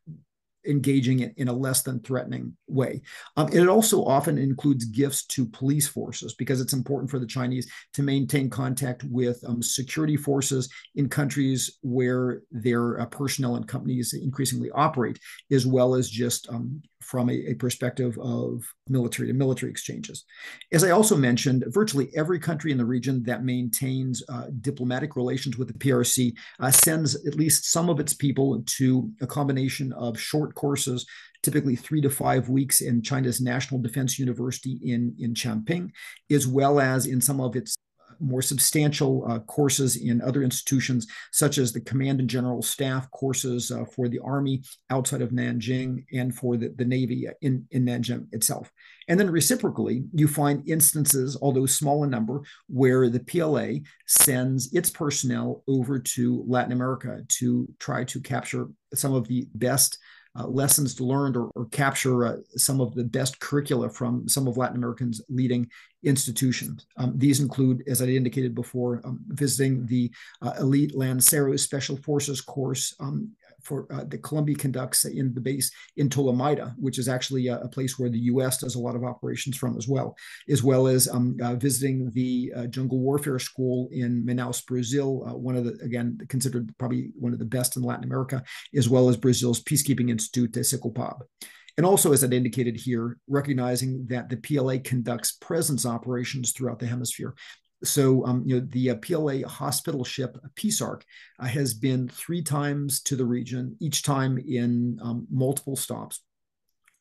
engaging it in a less than threatening way. It also often includes gifts to police forces, because it's important for the Chinese to maintain contact with security forces in countries where their personnel and companies increasingly operate, as well as just from a perspective of military to military exchanges. As I also mentioned, virtually every country in the region that maintains diplomatic relations with the PRC sends at least some of its people to a combination of short courses, typically 3 to 5 weeks in China's National Defense University in Changping, as well as in some of its more substantial courses in other institutions, such as the Command and General Staff courses for the Army outside of Nanjing and for the Navy in Nanjing itself. And then reciprocally, you find instances, although small in number, where the PLA sends its personnel over to Latin America to try to capture some of the best lessons learned or capture some of the best curricula from some of Latin America's leading institutions. These include, as I indicated before, visiting the elite Lanceros Special Forces course for the Columbia conducts in the base in Tolamaida, which is actually a place where the U.S. does a lot of operations from as well as visiting the Jungle Warfare School in Manaus, Brazil, one of the, again, considered probably one of the best in Latin America, as well as Brazil's Peacekeeping Institute, Secopab. And also, as I indicated here, recognizing that the PLA conducts presence operations throughout the hemisphere. So, the PLA hospital ship Peace Ark has been 3 times to the region, each time in multiple stops.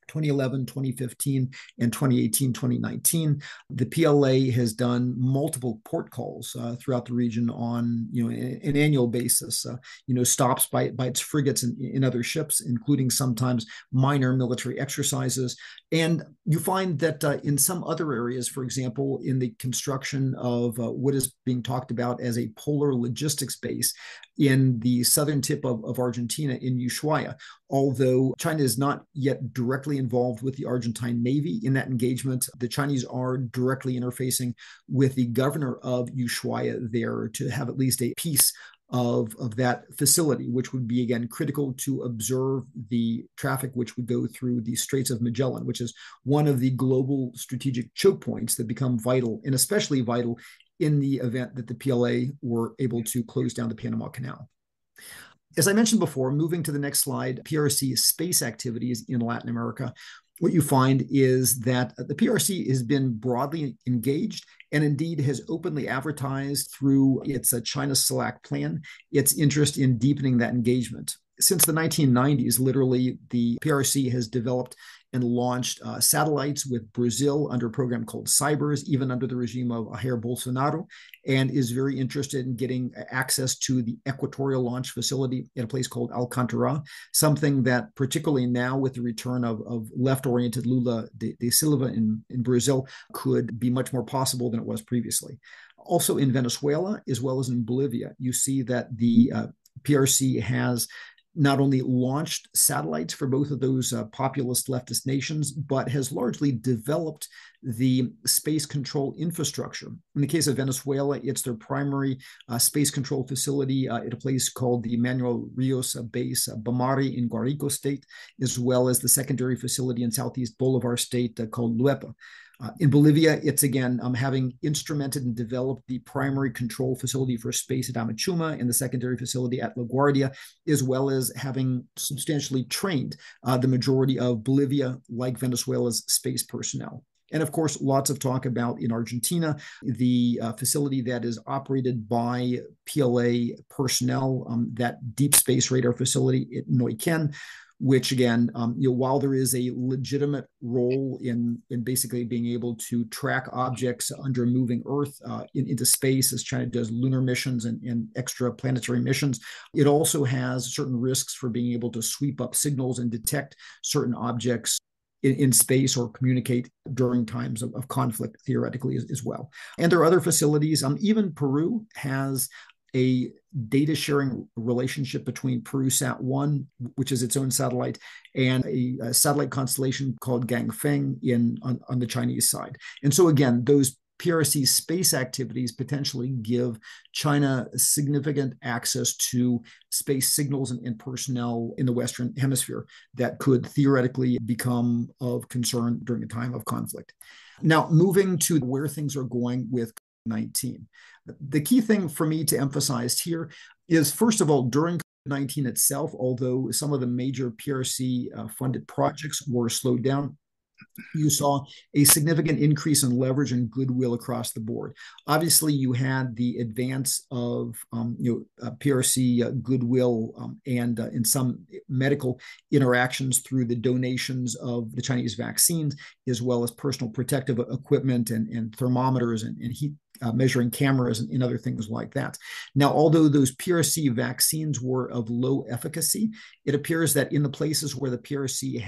2011, 2015, and 2018, 2019. The PLA has done multiple port calls throughout the region on an annual basis, stops by its frigates and other ships, including sometimes minor military exercises. And you find that in some other areas, for example, in the construction of what is being talked about as a polar logistics base in the southern tip of Argentina in Ushuaia, although China is not yet directly involved with the Argentine Navy in that engagement, the Chinese are directly interfacing with the governor of Ushuaia there to have at least a piece of that facility, which would be, again, critical to observe the traffic which would go through the Straits of Magellan, which is one of the global strategic choke points that become vital, and especially vital in the event that the PLA were able to close down the Panama Canal. As I mentioned before, moving to the next slide, PRC space activities in Latin America, what you find is that the PRC has been broadly engaged and indeed has openly advertised through its China CELAC plan its interest in deepening that engagement. Since the 1990s, literally, the PRC has developed and launched satellites with Brazil under a program called Cybers, even under the regime of Jair Bolsonaro, and is very interested in getting access to the equatorial launch facility at a place called Alcantara, something that, particularly now with the return of left-oriented Lula da Silva in Brazil, could be much more possible than it was previously. Also in Venezuela, as well as in Bolivia, you see that the PRC has not only launched satellites for both of those populist leftist nations, but has largely developed the space control infrastructure. In the case of Venezuela, it's their primary space control facility at a place called the Manuel Rios base, Bamari in Guarico state, as well as the secondary facility in Southeast Bolivar state called Luepa. In Bolivia, it's again having instrumented and developed the primary control facility for space at Amachuma and the secondary facility at LaGuardia, as well as having substantially trained the majority of Bolivia, like Venezuela's, space personnel. And of course, lots of talk about in Argentina, the facility that is operated by PLA personnel, that deep space radar facility at Neuquén, which again, while there is a legitimate role in basically being able to track objects under a moving Earth into space, as China does lunar missions and extraplanetary missions, it also has certain risks for being able to sweep up signals and detect certain objects in space or communicate during times of conflict, theoretically, as well. And there are other facilities. Even Peru has a data sharing relationship between PeruSat-1, which is its own satellite, and a satellite constellation called Gangfeng on the Chinese side. And so again, those PRC space activities potentially give China significant access to space signals and personnel in the Western Hemisphere that could theoretically become of concern during a time of conflict. Now, moving to where things are going with COVID-19. The key thing for me to emphasize here is, first of all, during COVID-19 itself, although some of the major PRC funded projects were slowed down, you saw a significant increase in leverage and goodwill across the board. Obviously, you had the advance of PRC goodwill and in some medical interactions through the donations of the Chinese vaccines, as well as personal protective equipment and thermometers and heat measuring cameras and other things like that. Now, although those PRC vaccines were of low efficacy, it appears that in the places where the PRC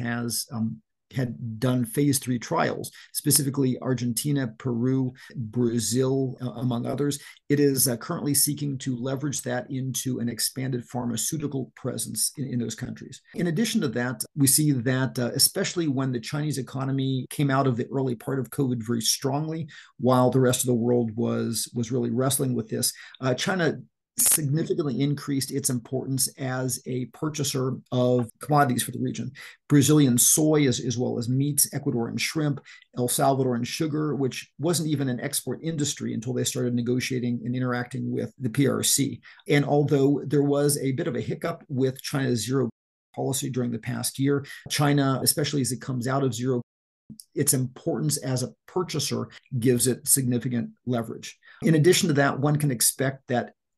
had done phase 3 trials, specifically Argentina, Peru, Brazil, among others, it is currently seeking to leverage that into an expanded pharmaceutical presence in those countries. In addition to that, we see that especially when the Chinese economy came out of the early part of COVID very strongly, while the rest of the world was really wrestling with this, China significantly increased its importance as a purchaser of commodities for the region. Brazilian soy as well as meats, Ecuadorian shrimp, El Salvadoran sugar, which wasn't even an export industry until they started negotiating and interacting with the PRC. And although there was a bit of a hiccup with China's zero policy during the past year, China, especially as it comes out of zero, its importance as a purchaser gives it significant leverage. In addition to that, one can expect that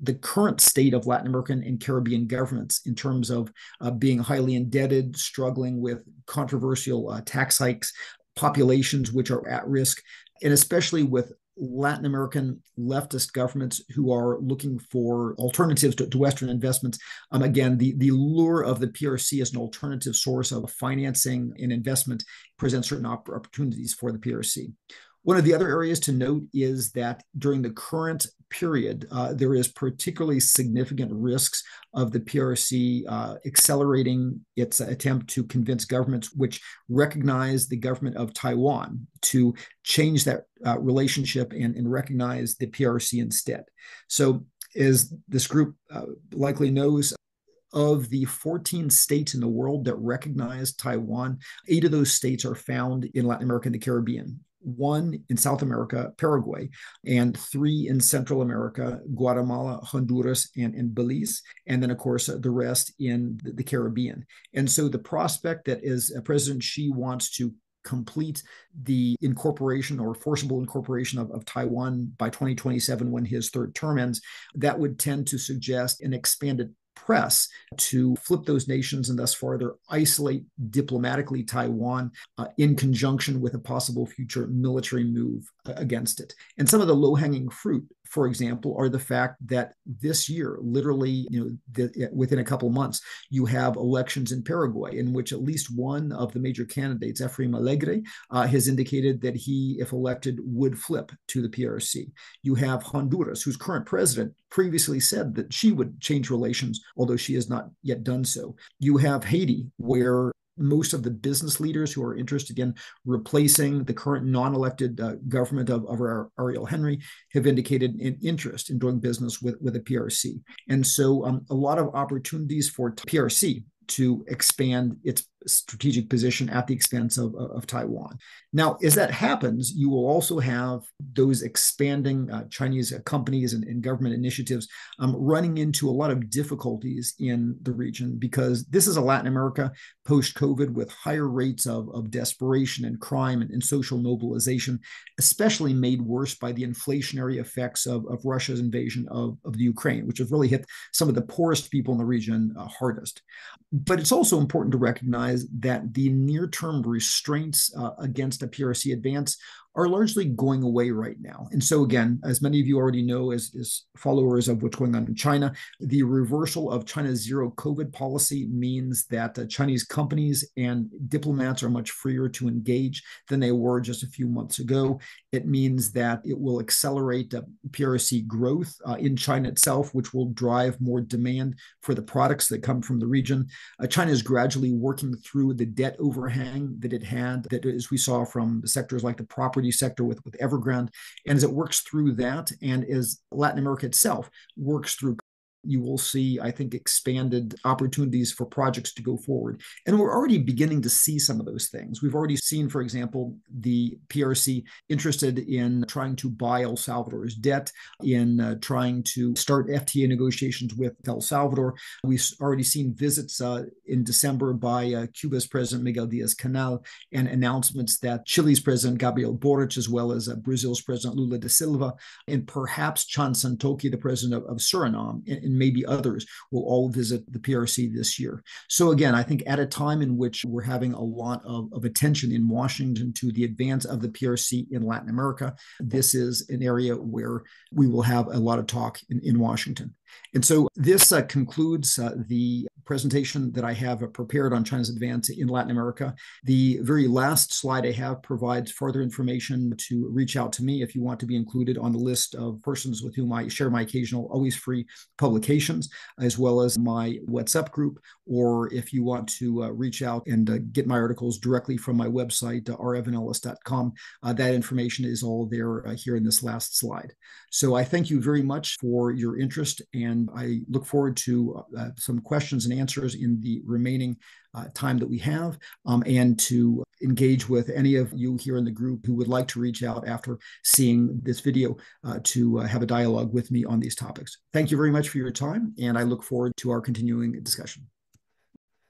the current state of Latin American and Caribbean governments in terms of being highly indebted, struggling with controversial tax hikes, populations which are at risk, and especially with Latin American leftist governments who are looking for alternatives to Western investments. Again, the lure of the PRC as an alternative source of financing and investment presents certain opportunities for the PRC. One of the other areas to note is that during the current period, there is particularly significant risks of the PRC accelerating its attempt to convince governments which recognize the government of Taiwan to change that relationship and recognize the PRC instead. So as this group likely knows, of the 14 states in the world that recognize Taiwan, 8 of those states are found in Latin America and the Caribbean. 1 in South America, Paraguay, and 3 in Central America, Guatemala, Honduras, and Belize, and then, of course, the rest in the Caribbean. And so the prospect that as President Xi wants to complete the incorporation or forcible incorporation of Taiwan by 2027 when his 3rd term ends, that would tend to suggest an expanded press to flip those nations and thus further isolate diplomatically Taiwan in conjunction with a possible future military move against it. And some of the low-hanging fruit, for example, are the fact that this year, literally, within a couple of months, you have elections in Paraguay in which at least one of the major candidates, Efraín Alegre, has indicated that he, if elected, would flip to the PRC. You have Honduras, whose current president previously said that she would change relations, although she has not yet done so. You have Haiti, where most of the business leaders who are interested in replacing the current non-elected government of Ariel Henry have indicated an interest in doing business with the PRC. And so a lot of opportunities for PRC to expand its strategic position at the expense of Taiwan. Now, as that happens, you will also have those expanding Chinese companies and government initiatives running into a lot of difficulties in the region, because this is a Latin America post-COVID with higher rates of desperation and crime and social mobilization, especially made worse by the inflationary effects of Russia's invasion of the Ukraine, which have really hit some of the poorest people in the region hardest. But it's also important to recognize that the near-term restraints against a PRC advance are largely going away right now. And so again, as many of you already know as followers of what's going on in China, the reversal of China's zero COVID policy means that Chinese companies and diplomats are much freer to engage than they were just a few months ago. It means that it will accelerate PRC growth in China itself, which will drive more demand for the products that come from the region. China is gradually working through the debt overhang that it had, that as we saw from sectors like the property sector with Evergrande. And as it works through that, and as Latin America itself works through, you will see, I think, expanded opportunities for projects to go forward. And we're already beginning to see some of those things. We've already seen, for example, the PRC interested in trying to buy El Salvador's debt, in trying to start FTA negotiations with El Salvador. We've already seen visits in December by Cuba's President Miguel Diaz-Canel, and announcements that Chile's President Gabriel Boric, as well as Brazil's President Lula da Silva, and perhaps Chan Santoki, the president of Suriname, and maybe others, will all visit the PRC this year. So again, I think at a time in which we're having a lot of attention in Washington to the advance of the PRC in Latin America, this is an area where we will have a lot of talk in Washington. And so this concludes the presentation that I have prepared on China's advance in Latin America. The very last slide I have provides further information to reach out to me if you want to be included on the list of persons with whom I share my occasional always free publications, as well as my WhatsApp group, or if you want to reach out and get my articles directly from my website, revanellis.com. That information is all there here in this last slide. So I thank you very much for your interest, and I look forward to some questions and answers in the remaining time that we have, and to engage with any of you here in the group who would like to reach out after seeing this video to have a dialogue with me on these topics. Thank you very much for your time, and I look forward to our continuing discussion.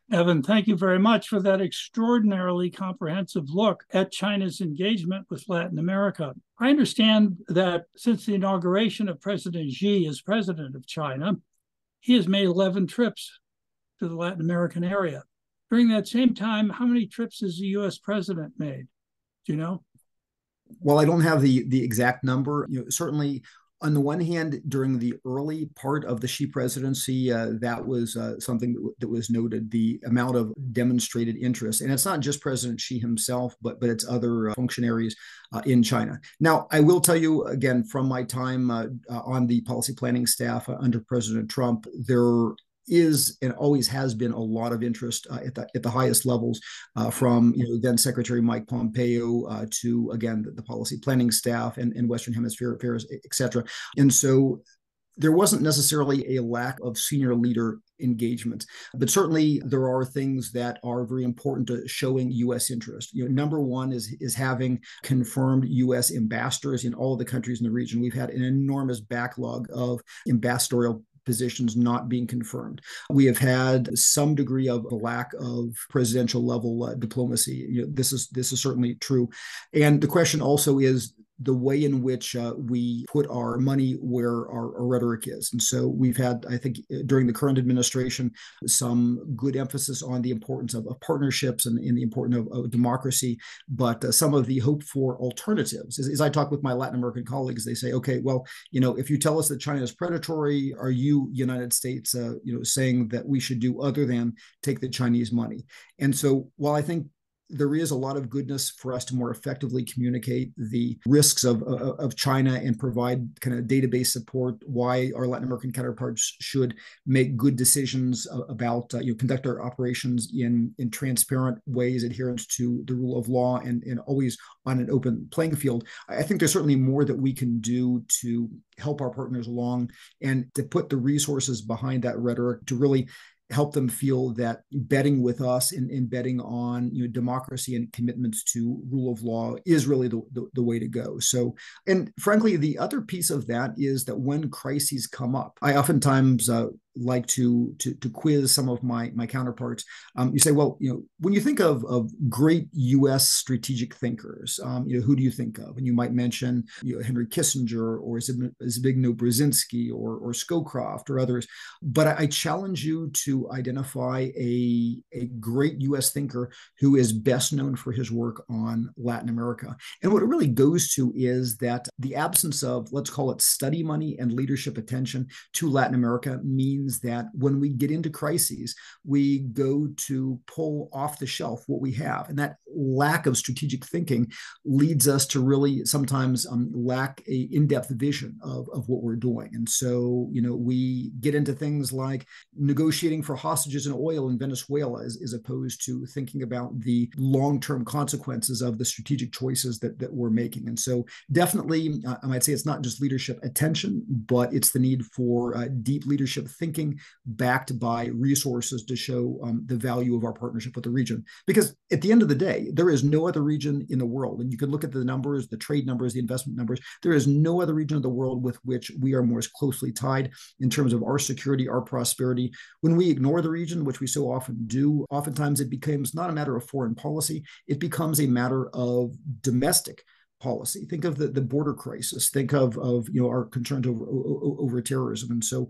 Evan, thank you very much for that extraordinarily comprehensive look at China's engagement with Latin America. I understand that since the inauguration of President Xi as president of China, he has made 11 trips to the Latin American area. During that same time, how many trips has the U.S. president made? Do you know? Well, I don't have the exact number. Certainly, on the one hand, during the early part of the Xi presidency, that was something that was noted, the amount of demonstrated interest. And it's not just President Xi himself, but it's other functionaries in China. Now, I will tell you, again, from my time on the policy planning staff under President Trump, there is and always has been a lot of interest at the highest levels from then Secretary Mike Pompeo to again the policy planning staff and Western Hemisphere affairs, et cetera. And so there wasn't necessarily a lack of senior leader engagement, but certainly there are things that are very important to showing U.S. interest. Number one is having confirmed U.S. ambassadors in all of the countries in the region. We've had an enormous backlog of ambassadorial positions not being confirmed. We have had some degree of a lack of presidential level diplomacy. This is certainly true. And the question also is the way in which we put our money where our rhetoric is. And so we've had, I think, during the current administration, some good emphasis on the importance of partnerships and the importance of democracy. But some of the hope for alternatives, as I talk with my Latin American colleagues, they say, okay, well, if you tell us that China is predatory, are you, United States, saying that we should do other than take the Chinese money? And so while I think there is a lot of goodness for us to more effectively communicate the risks of China and provide kind of database support, why our Latin American counterparts should make good decisions about conduct our operations in transparent ways, adherence to the rule of law, and always on an open playing field. I think there's certainly more that we can do to help our partners along and to put the resources behind that rhetoric to really help them feel that betting with us and betting on democracy and commitments to rule of law is really the way to go. So, and frankly, the other piece of that is that when crises come up, I oftentimes like to quiz some of my counterparts. You say, well, when you think of great U.S. strategic thinkers, who do you think of? And you might mention Henry Kissinger or Zbigniew Brzezinski or Scowcroft or others. But I challenge you to identify a great U.S. thinker who is best known for his work on Latin America. And what it really goes to is that the absence of, let's call it, study money and leadership attention to Latin America means that when we get into crises, we go to pull off the shelf what we have. And that lack of strategic thinking leads us to really sometimes lack a in-depth vision of what we're doing. And so, we get into things like negotiating for hostages in oil in Venezuela as opposed to thinking about the long-term consequences of the strategic choices that we're making. And so definitely, I might say it's not just leadership attention, but it's the need for deep leadership thinking backed by resources to show the value of our partnership with the region. Because at the end of the day, there is no other region in the world, and you can look at the numbers, the trade numbers, the investment numbers, there is no other region of the world with which we are more closely tied in terms of our security, our prosperity. When we ignore the region, which we so often do, oftentimes it becomes not a matter of foreign policy, it becomes a matter of domestic policy. Think of the border crisis. Think of our concerns over terrorism. And so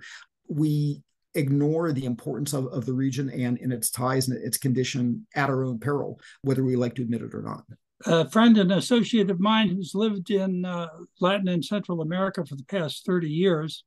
we ignore the importance of the region and its ties and its condition at our own peril, whether we like to admit it or not. A friend and associate of mine who's lived in Latin and Central America for the past 30 years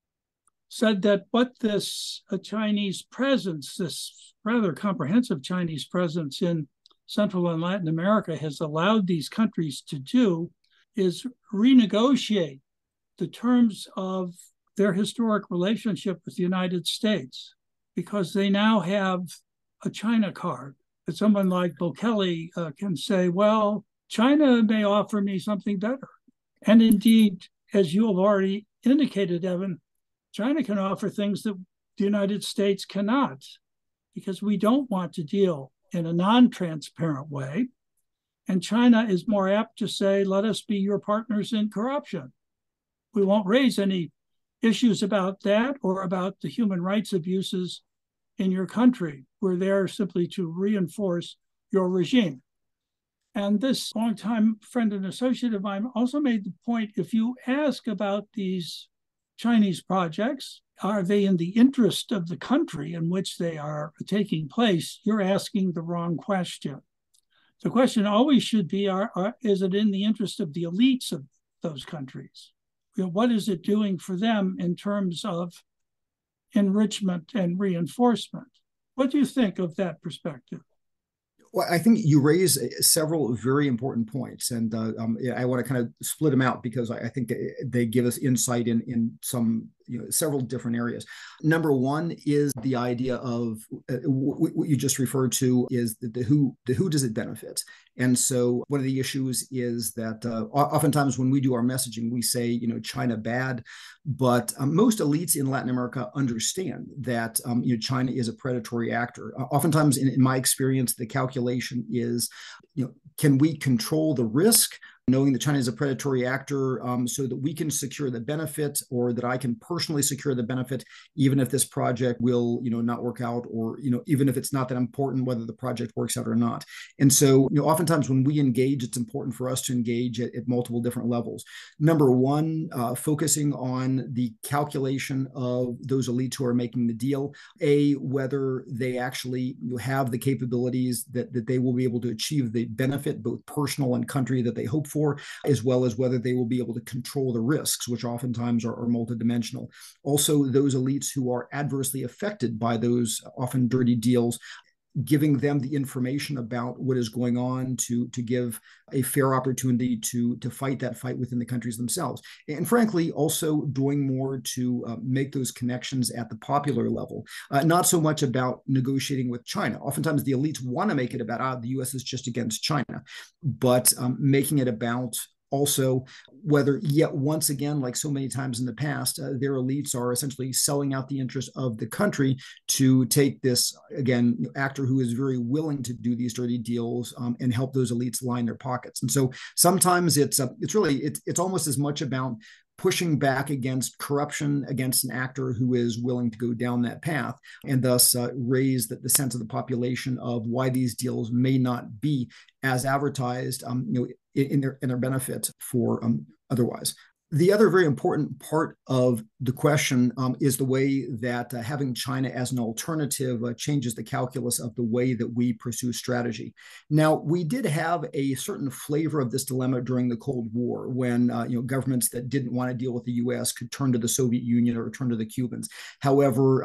said that what this Chinese presence, this rather comprehensive Chinese presence in Central and Latin America has allowed these countries to do is renegotiate the terms of their historic relationship with the United States, because they now have a China card. That someone like Bukele can say, well, China may offer me something better. And indeed, as you have already indicated, Evan, China can offer things that the United States cannot, because we don't want to deal in a non-transparent way. And China is more apt to say, let us be your partners in corruption. We won't raise any issues about that or about the human rights abuses in your country. We're there simply to reinforce your regime. And this longtime friend and associate of mine also made the point, if you ask about these Chinese projects, are they in the interest of the country in which they are taking place? You're asking the wrong question. The question always should be, is it in the interest of the elites of those countries? What is it doing for them in terms of enrichment and reinforcement? What do you think of that perspective? Well, I think you raise several very important points, and I want to kind of split them out because I think they give us insight in some several different areas. Number one is the idea of what you just referred to is the who does it benefit? And so one of the issues is that oftentimes when we do our messaging, we say, China bad, but most elites in Latin America understand that China is a predatory actor. Oftentimes, in my experience, the calculation is, can we control the risk, knowing that China is a predatory actor, so that we can secure the benefit, or that I can personally secure the benefit, even if this project will, not work out, or, even if it's not that important whether the project works out or not. And so, oftentimes when we engage, it's important for us to engage at multiple different levels. Number one, focusing on the calculation of those elites who are making the deal, whether they actually have the capabilities that they will be able to achieve the benefit, both personal and country, that they hope for, as well as whether they will be able to control the risks, which oftentimes are multidimensional. Also, those elites who are adversely affected by those often dirty deals, giving them the information about what is going on to give a fair opportunity to fight that fight within the countries themselves. And frankly, also doing more to make those connections at the popular level. Not so much about negotiating with China. Oftentimes the elites want to make it about, the US is just against China, but making it about also whether, yet once again, like so many times in the past, their elites are essentially selling out the interest of the country to take this, again, actor who is very willing to do these dirty deals and help those elites line their pockets. And so sometimes it's almost as much about pushing back against corruption, against an actor who is willing to go down that path, and thus raise the sense of the population of why these deals may not be as advertised, in their benefit for otherwise. The other very important part of the question is the way that having China as an alternative changes the calculus of the way that we pursue strategy. Now, we did have a certain flavor of this dilemma during the Cold War, when governments that didn't want to deal with the U.S. could turn to the Soviet Union or turn to the Cubans. However,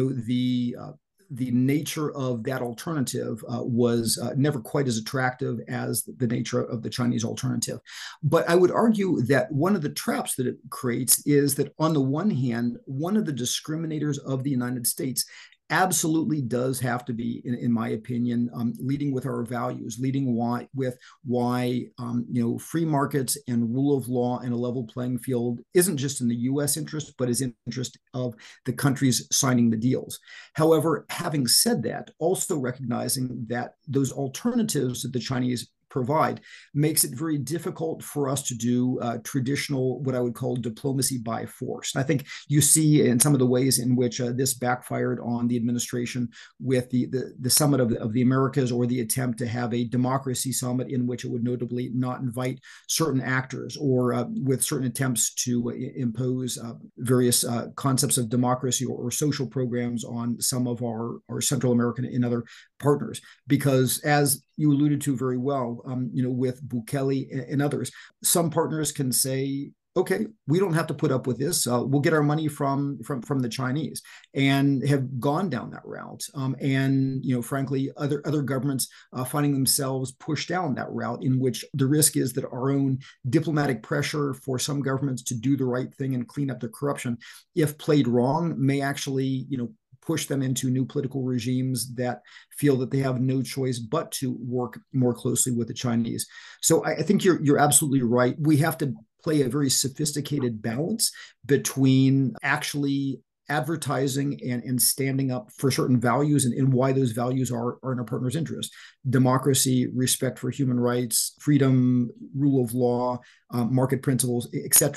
the nature of that alternative was never quite as attractive as the nature of the Chinese alternative. But I would argue that one of the traps that it creates is that, on the one hand, one of the discriminators of the United States absolutely does have to be, in my opinion, leading with our values, leading with why free markets and rule of law and a level playing field isn't just in the U.S. interest, but is in interest of the countries signing the deals. However, having said that, also recognizing that those alternatives that the Chinese provide makes it very difficult for us to do traditional, what I would call diplomacy by force. And I think you see in some of the ways in which this backfired on the administration with the summit of the Americas, or the attempt to have a democracy summit in which it would notably not invite certain actors, or with certain attempts to impose various concepts of democracy or social programs on some of our Central American and other partners. Because, as you alluded to very well, with Bukele and others, some partners can say, okay, we don't have to put up with this. We'll get our money from the Chinese, and have gone down that route. And frankly, other governments finding themselves pushed down that route, in which the risk is that our own diplomatic pressure for some governments to do the right thing and clean up their corruption, if played wrong, may actually push them into new political regimes that feel that they have no choice but to work more closely with the Chinese. So I think you're absolutely right. We have to play a very sophisticated balance between actually advertising and standing up for certain values, and why those values are in our partner's interest: democracy, respect for human rights, freedom, rule of law, market principles, etc.,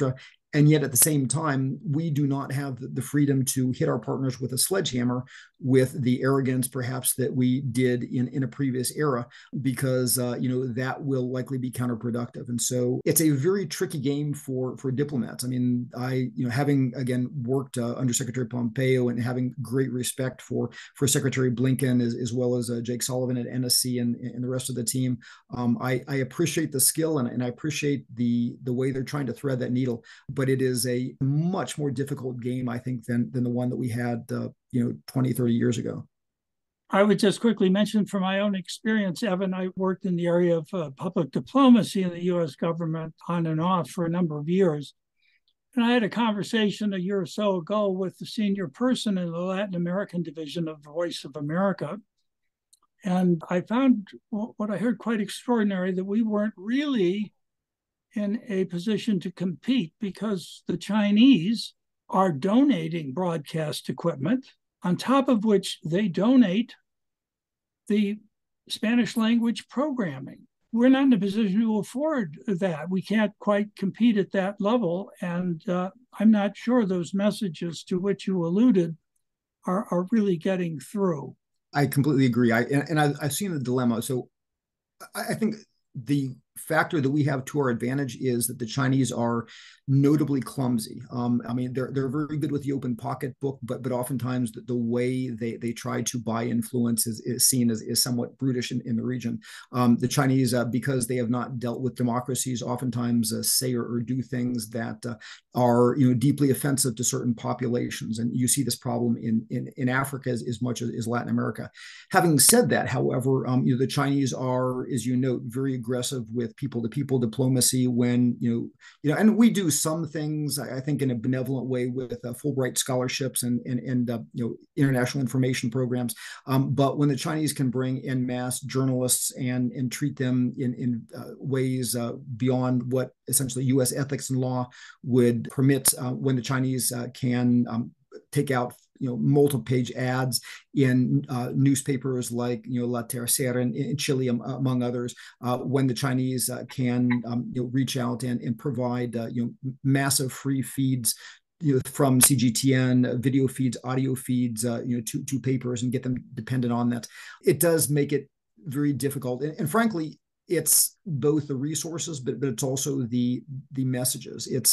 And yet at the same time, we do not have the freedom to hit our partners with a sledgehammer with the arrogance perhaps that we did in a previous era, because that will likely be counterproductive. And so it's a very tricky game for diplomats. I mean, having again worked under Secretary Pompeo and having great respect for Secretary Blinken as well as Jake Sullivan at NSC and the rest of the team, I appreciate the skill and I appreciate the way they're trying to thread that needle. But it is a much more difficult game, I think, than the one that we had 20, 30 years ago. I would just quickly mention from my own experience, Evan, I worked in the area of public diplomacy in the U.S. government on and off for a number of years. And I had a conversation a year or so ago with the senior person in the Latin American division of Voice of America. And I found what I heard quite extraordinary, that we weren't really in a position to compete because the Chinese are donating broadcast equipment, on top of which they donate the Spanish language programming. We're not in a position to afford that. We can't quite compete at that level. And I'm not sure those messages to which you alluded are really getting through. I completely agree. I've seen the dilemma. So I think the factor that we have to our advantage is that the Chinese are notably clumsy. I mean, they're very good with the open pocketbook, but oftentimes the way they try to buy influence is seen as somewhat brutish in the region. The Chinese, because they have not dealt with democracies, oftentimes say or do things that are deeply offensive to certain populations, and you see this problem in Africa as much as Latin America. Having said that, however, the Chinese are, as you note, very aggressive with people-to-people diplomacy when and we do some things, I think, in a benevolent way with Fulbright scholarships and international information programs. But when the Chinese can bring en masse journalists and treat them in ways beyond what essentially U.S. ethics and law would permit, when the Chinese can take out multiple page ads in newspapers like La Tercera in Chile, among others, when the Chinese can reach out and provide massive free feeds from CGTN, video feeds, audio feeds, to papers, and get them dependent on that. It does make it very difficult, and frankly, it's both the resources, but it's also the messages. It's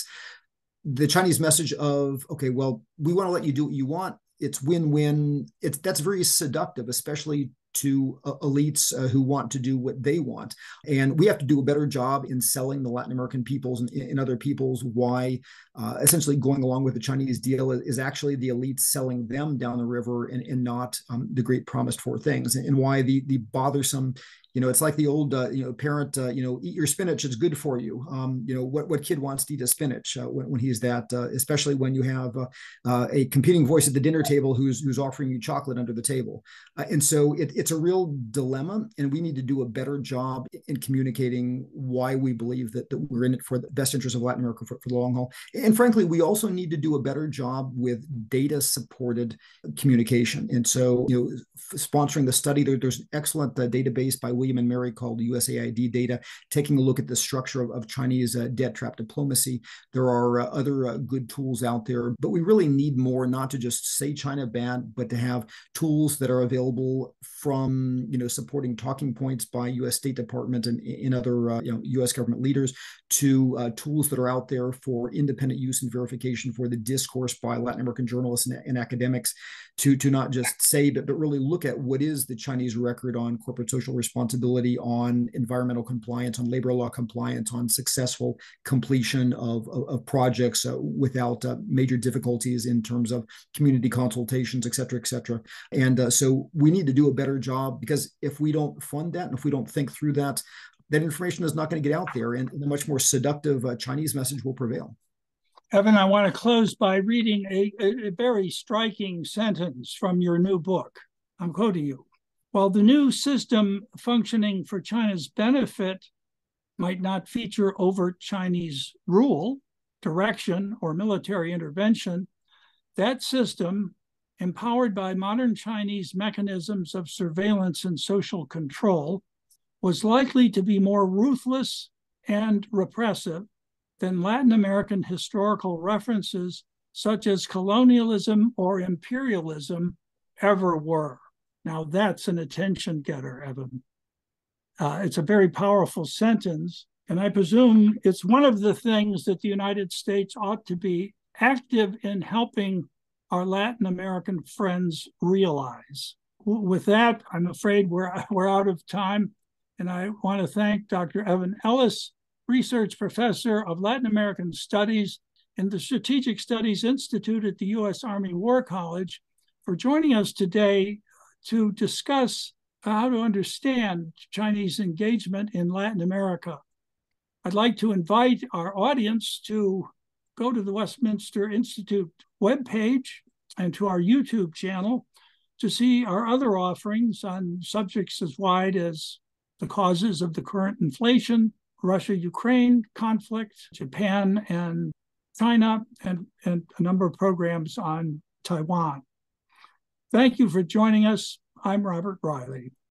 the Chinese message of, okay, well, we want to let you do what you want. It's win-win. That's very seductive, especially to elites who want to do what they want. And we have to do a better job in selling the Latin American peoples and other peoples why essentially going along with the Chinese deal is actually the elites selling them down the river and not the great promised for things, and why the bothersome, it's like the old, parent, eat your spinach, it's good for you. What kid wants to eat a spinach when he's that, especially when you have a competing voice at the dinner table who's offering you chocolate under the table. And so it's a real dilemma, and we need to do a better job in communicating why we believe that we're in it for the best interest of Latin America for the long haul. And frankly, we also need to do a better job with data-supported communication. And so, sponsoring the study, there's an excellent database by William and Mary called USAID Data, taking a look at the structure of Chinese debt trap diplomacy. There are other good tools out there, but we really need more, not to just say China bad, but to have tools that are available from, supporting talking points by U.S. State Department and other, U.S. government leaders, to tools that are out there for independent use and verification for the discourse by Latin American journalists and academics, to not just say, but really look at what is the Chinese record on corporate social responsibility, on environmental compliance, on labor law compliance, on successful completion of projects without major difficulties in terms of community consultations, et cetera, et cetera. And so we need to do a better job, because if we don't fund that and if we don't think through that, that information is not going to get out there, and a much more seductive Chinese message will prevail. Evan, I want to close by reading a very striking sentence from your new book. I'm quoting you. While the new system functioning for China's benefit might not feature overt Chinese rule, direction, or military intervention, that system, empowered by modern Chinese mechanisms of surveillance and social control, was likely to be more ruthless and repressive than Latin American historical references such as colonialism or imperialism ever were. Now, that's an attention getter, Evan. It's a very powerful sentence, and I presume it's one of the things that the United States ought to be active in helping our Latin American friends realize. With that, I'm afraid we're out of time, and I want to thank Dr. Evan Ellis, Research Professor of Latin American Studies in the Strategic Studies Institute at the U.S. Army War College, for joining us today to discuss how to understand Chinese engagement in Latin America. I'd like to invite our audience to go to the Westminster Institute webpage and to our YouTube channel to see our other offerings on subjects as wide as the causes of the current inflation, Russia-Ukraine conflict, Japan and China, and a number of programs on Taiwan. Thank you for joining us. I'm Robert Riley.